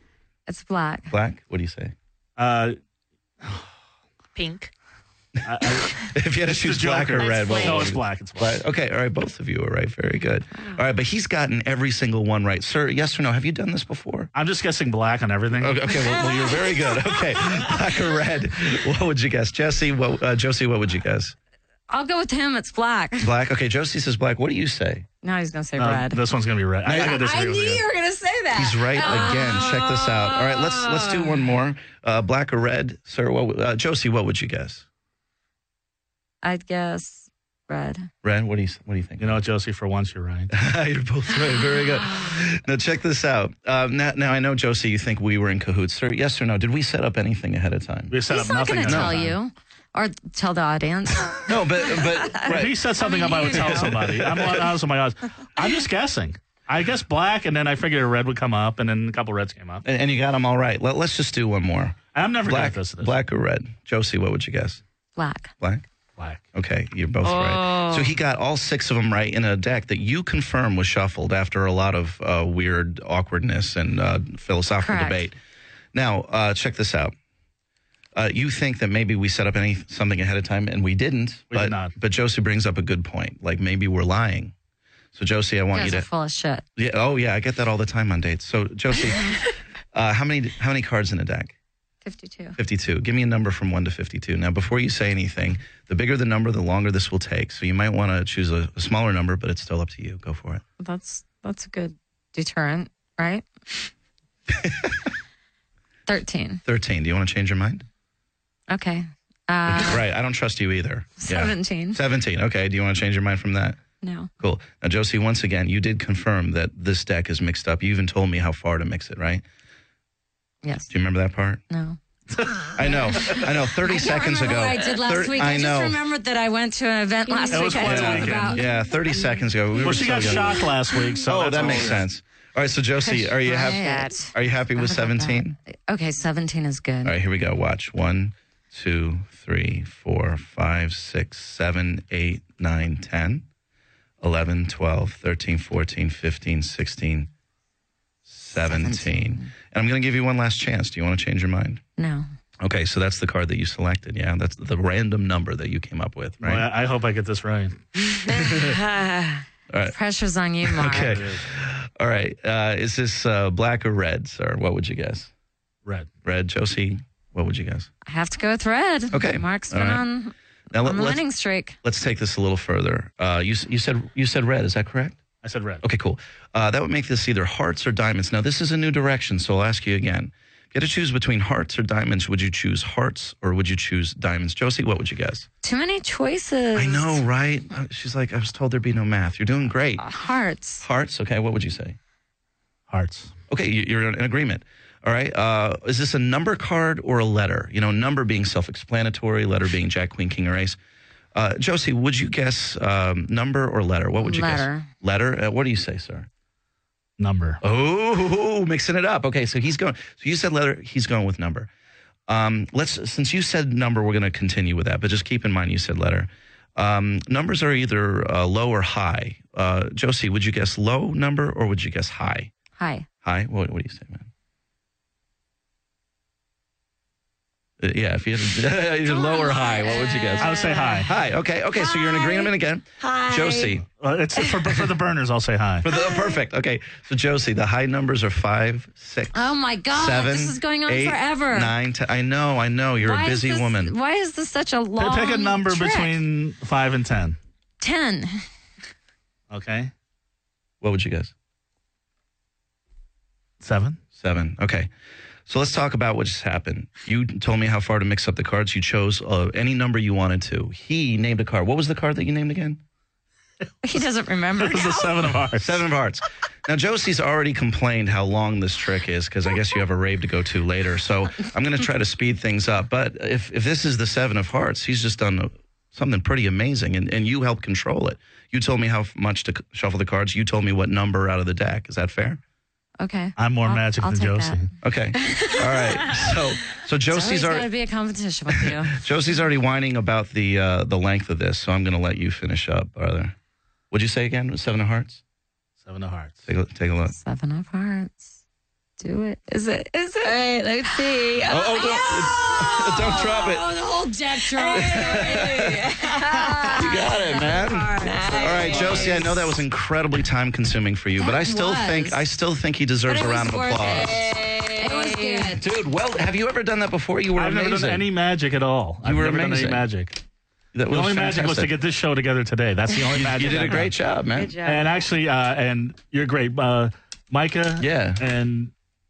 It's black. Black? What do you say? Uh, Pink. I, I, If you had to It's choose the black or Joker. red, what no, would it's you- black. It's black. Black. Okay, all right, both of you are right. Very good. All right, but he's gotten every single one right. Sir, yes or no? Have you done this before? I'm just guessing black on everything. Okay, okay well, well, you're very good. Okay, black or red? What would you guess? Jesse, what, uh, Josie, what would you guess? I'll go with him. It's black. Black? Okay, Josie says black. What do you say? No, he's gonna say No, red. this one's gonna be red. I, I, gotta disagree I with knew you. you were gonna say that. He's right again. Check this out. All right, let's let's do one more. Uh, black or red? Sir, what, uh, Josie, what would you guess? I'd guess red. Red? What do you what do you think? You know what, Josie? For once, you're right. You're both right. Very good. Now, check this out. Uh, now, now, I know, Josie, you think we were in cahoots. Sir, yes or no? Did we set up anything ahead of time? We set He's up not nothing. gonna ahead of tell time. you or tell the audience. No, but but If right. he said something I up, mean, I would you tell know. somebody. I'm honest with my odds. I'm just guessing. I guess black, and then I figured a red would come up, and then a couple reds came up. And, and you got them all right. Let, let's just do one more. I'm never Black, good at this. this. black or red? Josie, what would you guess? Black. Black. Black. Okay, you're both right. So he got all six of them right in a deck that you confirm was shuffled after a lot of uh, weird awkwardness and uh, philosophical Correct. debate. Now, uh, check this out. Uh, you think that maybe we set up any something ahead of time, and we didn't. We but, did not. But Josie brings up a good point. Like maybe we're lying. So Josie, I want You you guys to. are full of shit. Yeah. Oh yeah, I get that all the time on dates. So Josie, uh, how many how many cards in a deck? fifty-two. fifty-two. Give me a number from one to fifty-two. Now, before you say anything, the bigger the number, the longer this will take. So you might want to choose a, a smaller number, but it's still up to you. Go for it. That's that's a good deterrent, right? Thirteen. thirteen. Do you want to change your mind? Okay. Uh, Right. I don't trust you either. Yeah. Seventeen. seventeen. Okay. Do you want to change your mind from that? No. Cool. Now, Josie, once again, you did confirm that this deck is mixed up. You even told me how far to mix it, right? Yes. Do you remember that part? No. I know. I know. thirty seconds I ago. what I did last Thir- week. I I, know. just remembered that I went to an event last It week. was I quite a talked weekend. about. Yeah, thirty seconds ago. We Well, were she so got young. shocked last week, so Oh, that's that all makes it is. sense. All right, so Josie, are you happy? Right. Are you happy with seventeen? Okay, seventeen is good. All right, here we go. Watch. One, two, three, four, five, six, seven, eight, nine, ten, eleven, twelve, thirteen, fourteen, fifteen, sixteen, seventeen. And I'm going to give you one last chance. Do you want to change your mind? No. Okay, so that's the card that you selected. Yeah, that's the random number that you came up with, right? Well, I I hope I get this right. All right. Pressure's on you, Mark. Okay. All right. Uh, is this uh, black or red, sir? What would you guess? Red. Red. Josie, what would you guess? I have to go with red. Okay. Mark's All been right. on, Now on the let's, winning streak. let's take this a little further. Uh, you you said you said red. Is that correct? I said red. Okay, cool. Uh, that would make this either hearts or diamonds. Now this is a new direction, so I'll ask you again. If you had to choose between hearts or diamonds, would you choose hearts or would you choose diamonds? Josie, what would you guess? Too many choices. I know, right? Uh, She's like, I was told there'd be no math. You're doing great. Hearts. Hearts. Okay, what would you say? Hearts. Okay, you- you're in agreement. All right. Uh, is this a number card or a letter? You know, number being self-explanatory, letter being Jack, Queen, King, or Ace. Uh, Josie, would you guess um, number or letter? What would you Letter. guess? Letter. Uh, what do you say, sir? Number. Oh, mixing it up. Okay, so he's going. So you said letter. He's going with number. Um, let's. Since you said number, we're going to continue with that. But just keep in mind, you said letter. Um, numbers are either uh, low or high. Uh, Josie, would you guess low number or would you guess high? Hi. High. What, what do you say, man? Uh, yeah, if you had either low or high, what would you guess? I would say high. High. Okay. Okay. So you're in agreement again. Hi. Josie. Well, it's for, for the burners. I'll say high. For the, perfect. Okay. So Josie, the high numbers are five, six, Oh my God. seven, this is going on eight, forever. nine, ten. I know. I know. You're Why a is busy this- woman. Why is this such a Pick- long Pick a number trick? between five and ten. ten. Okay. What would you guess? Seven. Seven. Okay. So let's talk about what just happened. You told me how far to mix up the cards. You chose uh, any number you wanted to. He named a card. What was the card that you named again? He doesn't remember. It was the seven of hearts. Seven of hearts. Now, Josie's already complained how long this trick is because I guess you have a rave to go to later. So I'm going to try to speed things up. But if, if this is the seven of hearts, he's just done a, something pretty amazing, and, and you helped control it. You told me how much to shuffle the cards. You told me what number out of the deck. Is that fair? Okay. I'm more I'll- magic I'll than take Josie. that. Okay. All right. So so It's Josie's always got already to be a competition with you. Josie's already whining about the uh, the length of this. So I'm going to let you finish up, brother. What'd you say again? Seven of hearts. Seven of hearts. Take a, take a look. Seven of hearts. do it. Is it? Is it? All right, let's see. Oh, oh, don't, don't drop it. Oh, the whole deck drop. You got it, man. All right, Josie, I know that was incredibly time consuming for you, but I still was. think I still think he deserves But a it round of was worth applause. It was good. Dude, well, have you ever done that before? You were I've amazing. never done any magic at all. I've were never done amazing. any magic. That The was only magic was to fantastic. get this show together today. That's the only magic. You did I've a great done. job, man. Good job. And actually, uh, and you're great, uh, Micah. Yeah. And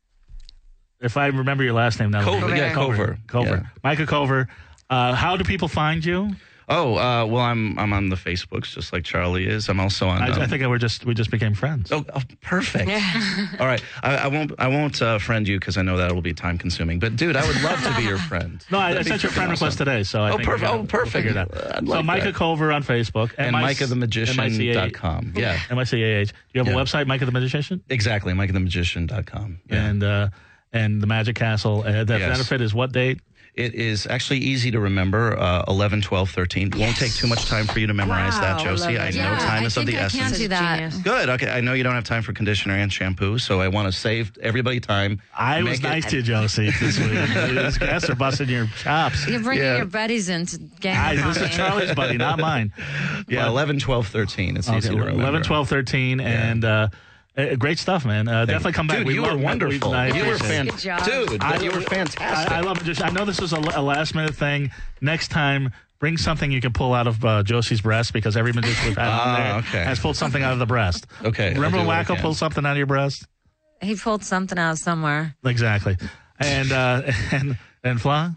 if I remember your last name now, Cover, yeah, Cover. Cover. Yeah. Micah Cover. Uh, how do people find you? Oh, uh, well, I'm I'm on the Facebooks just like Charlie is. I'm also on. I, um, I think we're just we just became friends. Oh, oh perfect. All right, I, I won't I won't uh, friend you because I know that will be time consuming. But dude, I would love to be your friend. No, I, I That'd be sent your friend freaking request awesome. today, so I Oh, think perf- we're gonna- oh, perfect. we'll figure it out. I'd So like Micah that. Cover on Facebook And Micah the Magician dot com. Yeah, M I C A H. Do you have Yeah. a website, Micah the Magician? exactly. Micah the Magician dot com. Yeah. And uh, and the Magic Castle. Uh, the Yes. benefit is what date? It is actually easy to remember. Uh, eleven, twelve, thirteen. Won't take too much time for you to memorize that, Wow, I Josie. love I it. know Yeah, time I is of think the I essence. can do that. Genius. Good. Okay. I know you don't have time for conditioner and shampoo, so I want to save everybody time. I was Make it- nice to you, Josie, this week. These guests are busting your chops. You're bringing Yeah. your buddies in to gang I, up on this is me. Charlie's buddy, not mine. Yeah, eleven, twelve, thirteen. It's Okay, easy to remember. eleven, twelve, thirteen, and uh, uh, great stuff, man. Uh, definitely come back. Dude, We you love- were we- wonderful. I You were appreciate it. Good job. fantastic. Dude, I- you were fantastic. I, I love it. Just, I know this was a, a last minute thing. Next time, bring something you can pull out of uh, Josie's breast because every magician we've had on Ah, there okay. has pulled something out of the breast. Okay, I'll Remember do when what I Wacko can. pulled something out of your breast? He pulled something out somewhere. Exactly. And uh, and and Fla,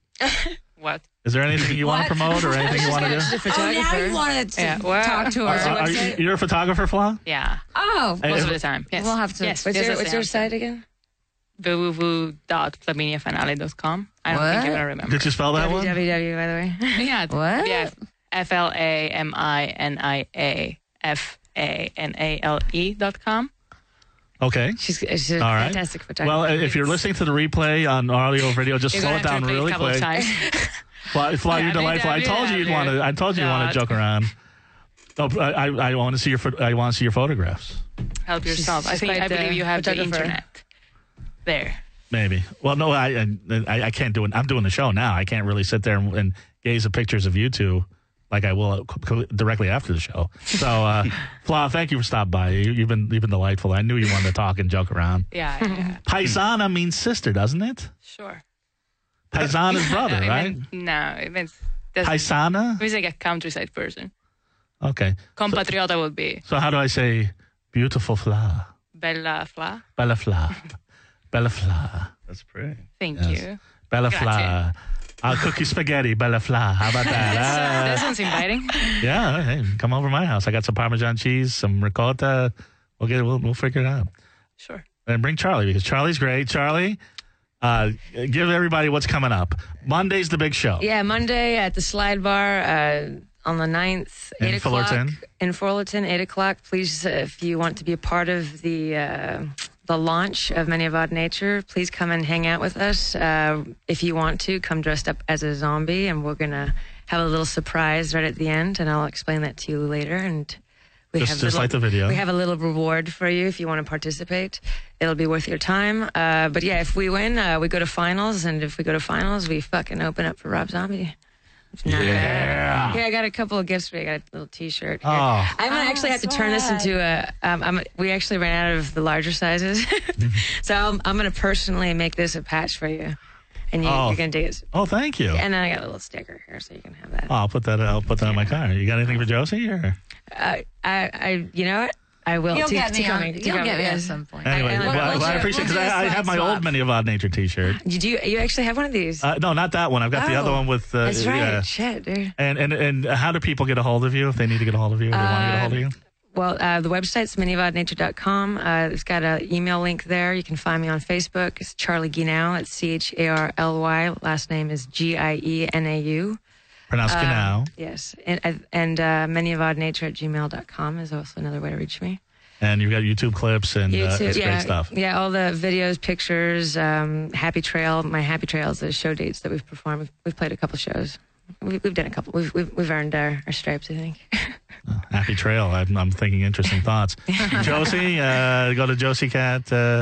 What? is there anything you want to promote or anything you want to do? She's a photographer. wanted to Yeah, well- talk to Are, her. are you, you're a photographer, Fla? Yeah. Oh, Hey, Most if- of the time. Yes. We'll have to- Yes. What's yes, your yes, What's your yes. site again? w w w dot flaminia finale dot com. I don't think What? you're gonna remember. Did you spell that one? W W W. By the way. Yeah. What? Yeah. F L A M I N I A F A N A L E dot com. Okay. She's, she's a All right. fantastic photographer. Well, if you're listening to the replay on audio or video, just You're slow gonna it have down to repeat really a couple quick. of times. Fly, Fly, you're Yeah, delightful. I yeah, told you yeah, you'd want to. I told you you want to God. joke around. Oh, I, I, I want to see your. pho- I want to see your photographs. Help yourself. I she's think quite I believe the you have the photographer. internet. There. Maybe. Well, no, I, I, I can't do it. I'm doing the show now. I can't really sit there and, and gaze at pictures of you two like I will co- co- directly after the show. So, uh, Fla, thank you for stopping by. You, you've been you've been delightful. I knew you wanted to talk and joke around. Yeah. yeah. Paisana means sister, doesn't it? Sure. Paisan is brother, No, it right? means- no, it means doesn't- Paisana. it means like a countryside person. Okay. Compatriota would be So how do I say beautiful Fla? Bella Fla. Bella Fla. Bella Fla. That's pretty. Thank Yes. you. Bella Grazie. Fla. I'll cook you spaghetti, Bella Fla. How about that? That Ah. sounds inviting. Yeah, hey, come over to my house. I got some Parmesan cheese, some ricotta. We'll get it. We'll, we'll figure it out. Sure. And bring Charlie because Charlie's great. Charlie, uh, give everybody what's coming up. Monday's the big show. Yeah, Monday at the Slide Bar uh, on the ninth, In eight o'clock. Fullerton. In Fullerton, eight o'clock. Please, uh, if you want to be a part of the uh, the launch of Many of Odd Nature, please come and hang out with us. Uh, if you want to, come dressed up as a zombie, and we're gonna have a little surprise right at the end, and I'll explain that to you later. And we Just- have just little- like the video. We have a little reward for you if you want to participate. It'll be worth your time. Uh, but yeah, if we win, uh, we go to finals, and if we go to finals, we fucking open up for Rob Zombie. Yeah. Here, I got a couple of gifts for you. I got a little T-shirt. Here. Oh. I'm gonna actually have to turn this into a. Um, I'm, we actually ran out of the larger sizes, so I'm, I'm gonna personally make this a patch for you, and you, Oh. you're gonna dig it. Oh, thank you. And then I got a little sticker here, so you can have that. Oh, I'll put that. I'll put that on my car. You got anything for Josie? Or? Uh, I, I, you know what? I will. You'll to, get to me on. coming- to You'll coming, get me at yes. some point. Anyway, I- I- well, we'll well, I do- appreciate we'll because do a I, I slide have my swap. old Many of Odd Nature T-shirt. Did you? You actually have one of these? Uh, no, not that one. I've got the Oh. other one with. Uh, That's right. yeah. Shit, dude. And and and how do people get a hold of you if they need to get a hold of you? Or they want to get a hold of you? Well, uh, the website's many of odd nature dot com. Uh, it's got an email link there. You can find me on Facebook. It's Charlie Gienau. It's C H A R L Y. Last name is G I E N A U. Pronounced now. Yes. And, and uh, many of odd nature at gmail dot com is also another way to reach me. And you've got YouTube clips and uh, YouTube, it's yeah, great stuff. Yeah, all the videos, pictures, um, Happy Trail. My Happy Trail is the show dates that we've performed. We've, we've played a couple shows. We've, we've done a couple. We've, we've, we've earned our, our stripes, I think. Happy trail. I'm, I'm thinking interesting thoughts. Josie, uh, go to Josie Cat. Uh,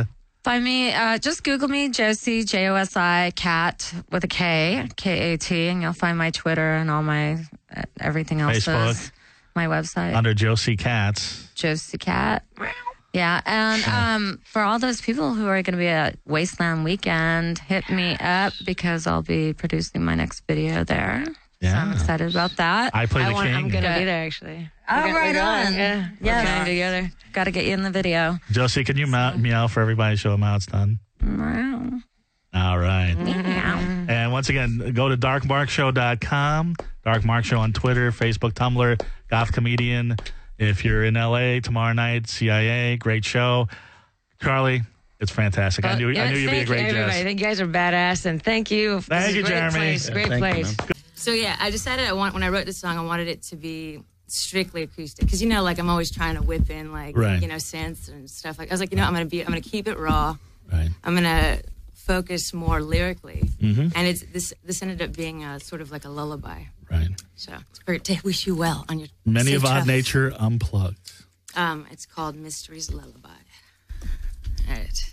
Find me, uh, just Google me, Josie, J O S I, Cat with a K, K A T, and you'll find my Twitter and all my, uh, everything else. Facebook. My website. Under Josie Katz. Josie Cat. Yeah, and um, for all those people who are going to be at Wasteland Weekend, hit me up because I'll be producing my next video there. Yeah. So I'm excited about that. I play the I want, king. I'm going to Good. be there, actually. Oh, We're go- right we're going. on. Yeah. Yeah. We're going together. Got to get you in the video. Josie, can you meow, meow for everybody? Show them how it's done. Wow. All right. Meow. And once again, go to dark mark show dot com, Dark Mark Show on Twitter, Facebook, Tumblr, Goth Comedian. If you're in L A tomorrow night, C I A, great show. Charlie, it's fantastic. I knew, Yeah, I knew you'd be a thank great you, everybody. guest. I think you guys are badass, and thank you. Thank This is you, a great Jeremy. Place, Yeah, great thank you, place. man. So yeah, I decided I want when I wrote this song, I wanted it to be strictly acoustic because you know, like I'm always trying to whip in like Right. you know synths and stuff. Like I was like, you know, I'm gonna be, I'm gonna keep it raw. Right. I'm gonna focus more lyrically, Mm-hmm. and it's this. This ended up being a sort of like a lullaby. Right. So it's for to wish you well on your Many safe of Odd travels. Nature Unplugged. Um, it's called Mystery's Lullaby. All right.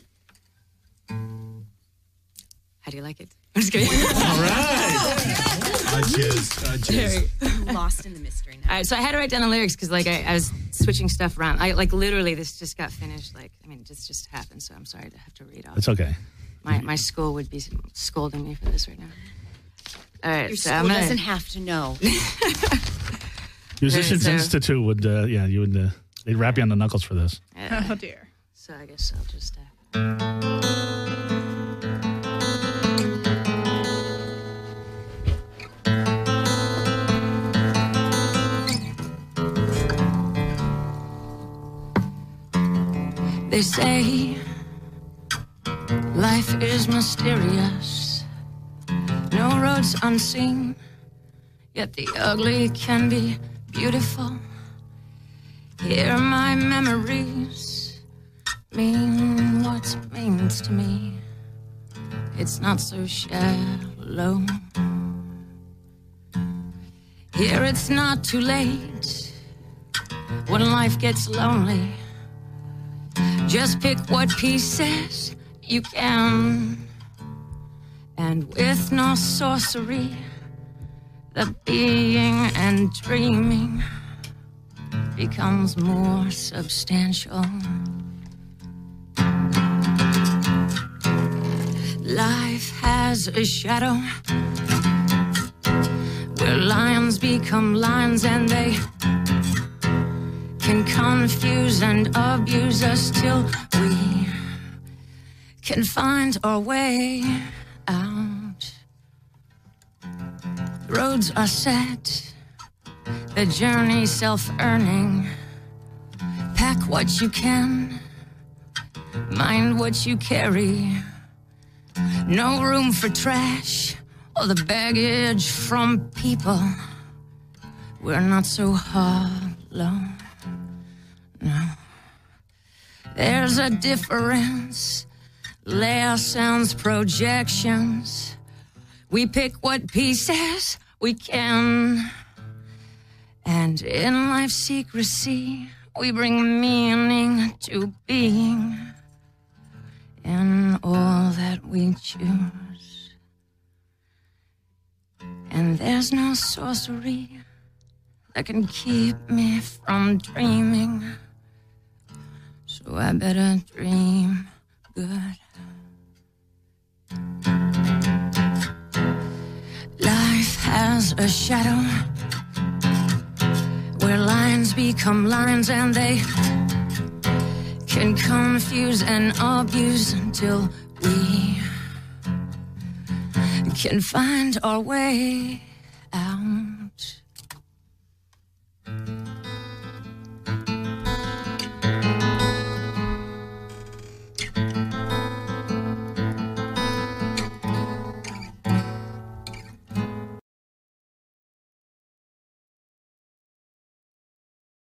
How do you like it? I'm just kidding. All right. Lost in the mystery now. All right, so I had to write down the lyrics because, like, I, I was switching stuff around. I like literally this just got finished. Like, I mean, this just happened. So I'm sorry to have to read off. It's okay. My my school would be scolding me for this right now. All right, Your so school I'm gonna, doesn't have to know. Musicians so- Institute would, uh, yeah, you would, uh, they'd rap you on the knuckles for this. uh, Oh dear. so I guess I'll just. Uh, They say life is mysterious, no roads unseen, yet the ugly can be beautiful. Here my memories mean what it means to me. It's not so shallow. Here it's not too late when life gets lonely. Just pick what pieces you can, and with no sorcery, the being and dreaming becomes more substantial. Life has a shadow where lions become lines, and they can confuse and abuse us till we can find our way out. Roads are set, the journey self-earning. Pack what you can, mind what you carry. No room for trash or the baggage from people. We're not so hollow. No. There's a difference. Layer sounds, projections. We pick what pieces we can. And in life's secrecy, we bring meaning to being in all that we choose. And there's no sorcery that can keep me from dreaming. So I better dream good. Life has a shadow where lines become lines, and they can confuse and abuse until we can find our way out.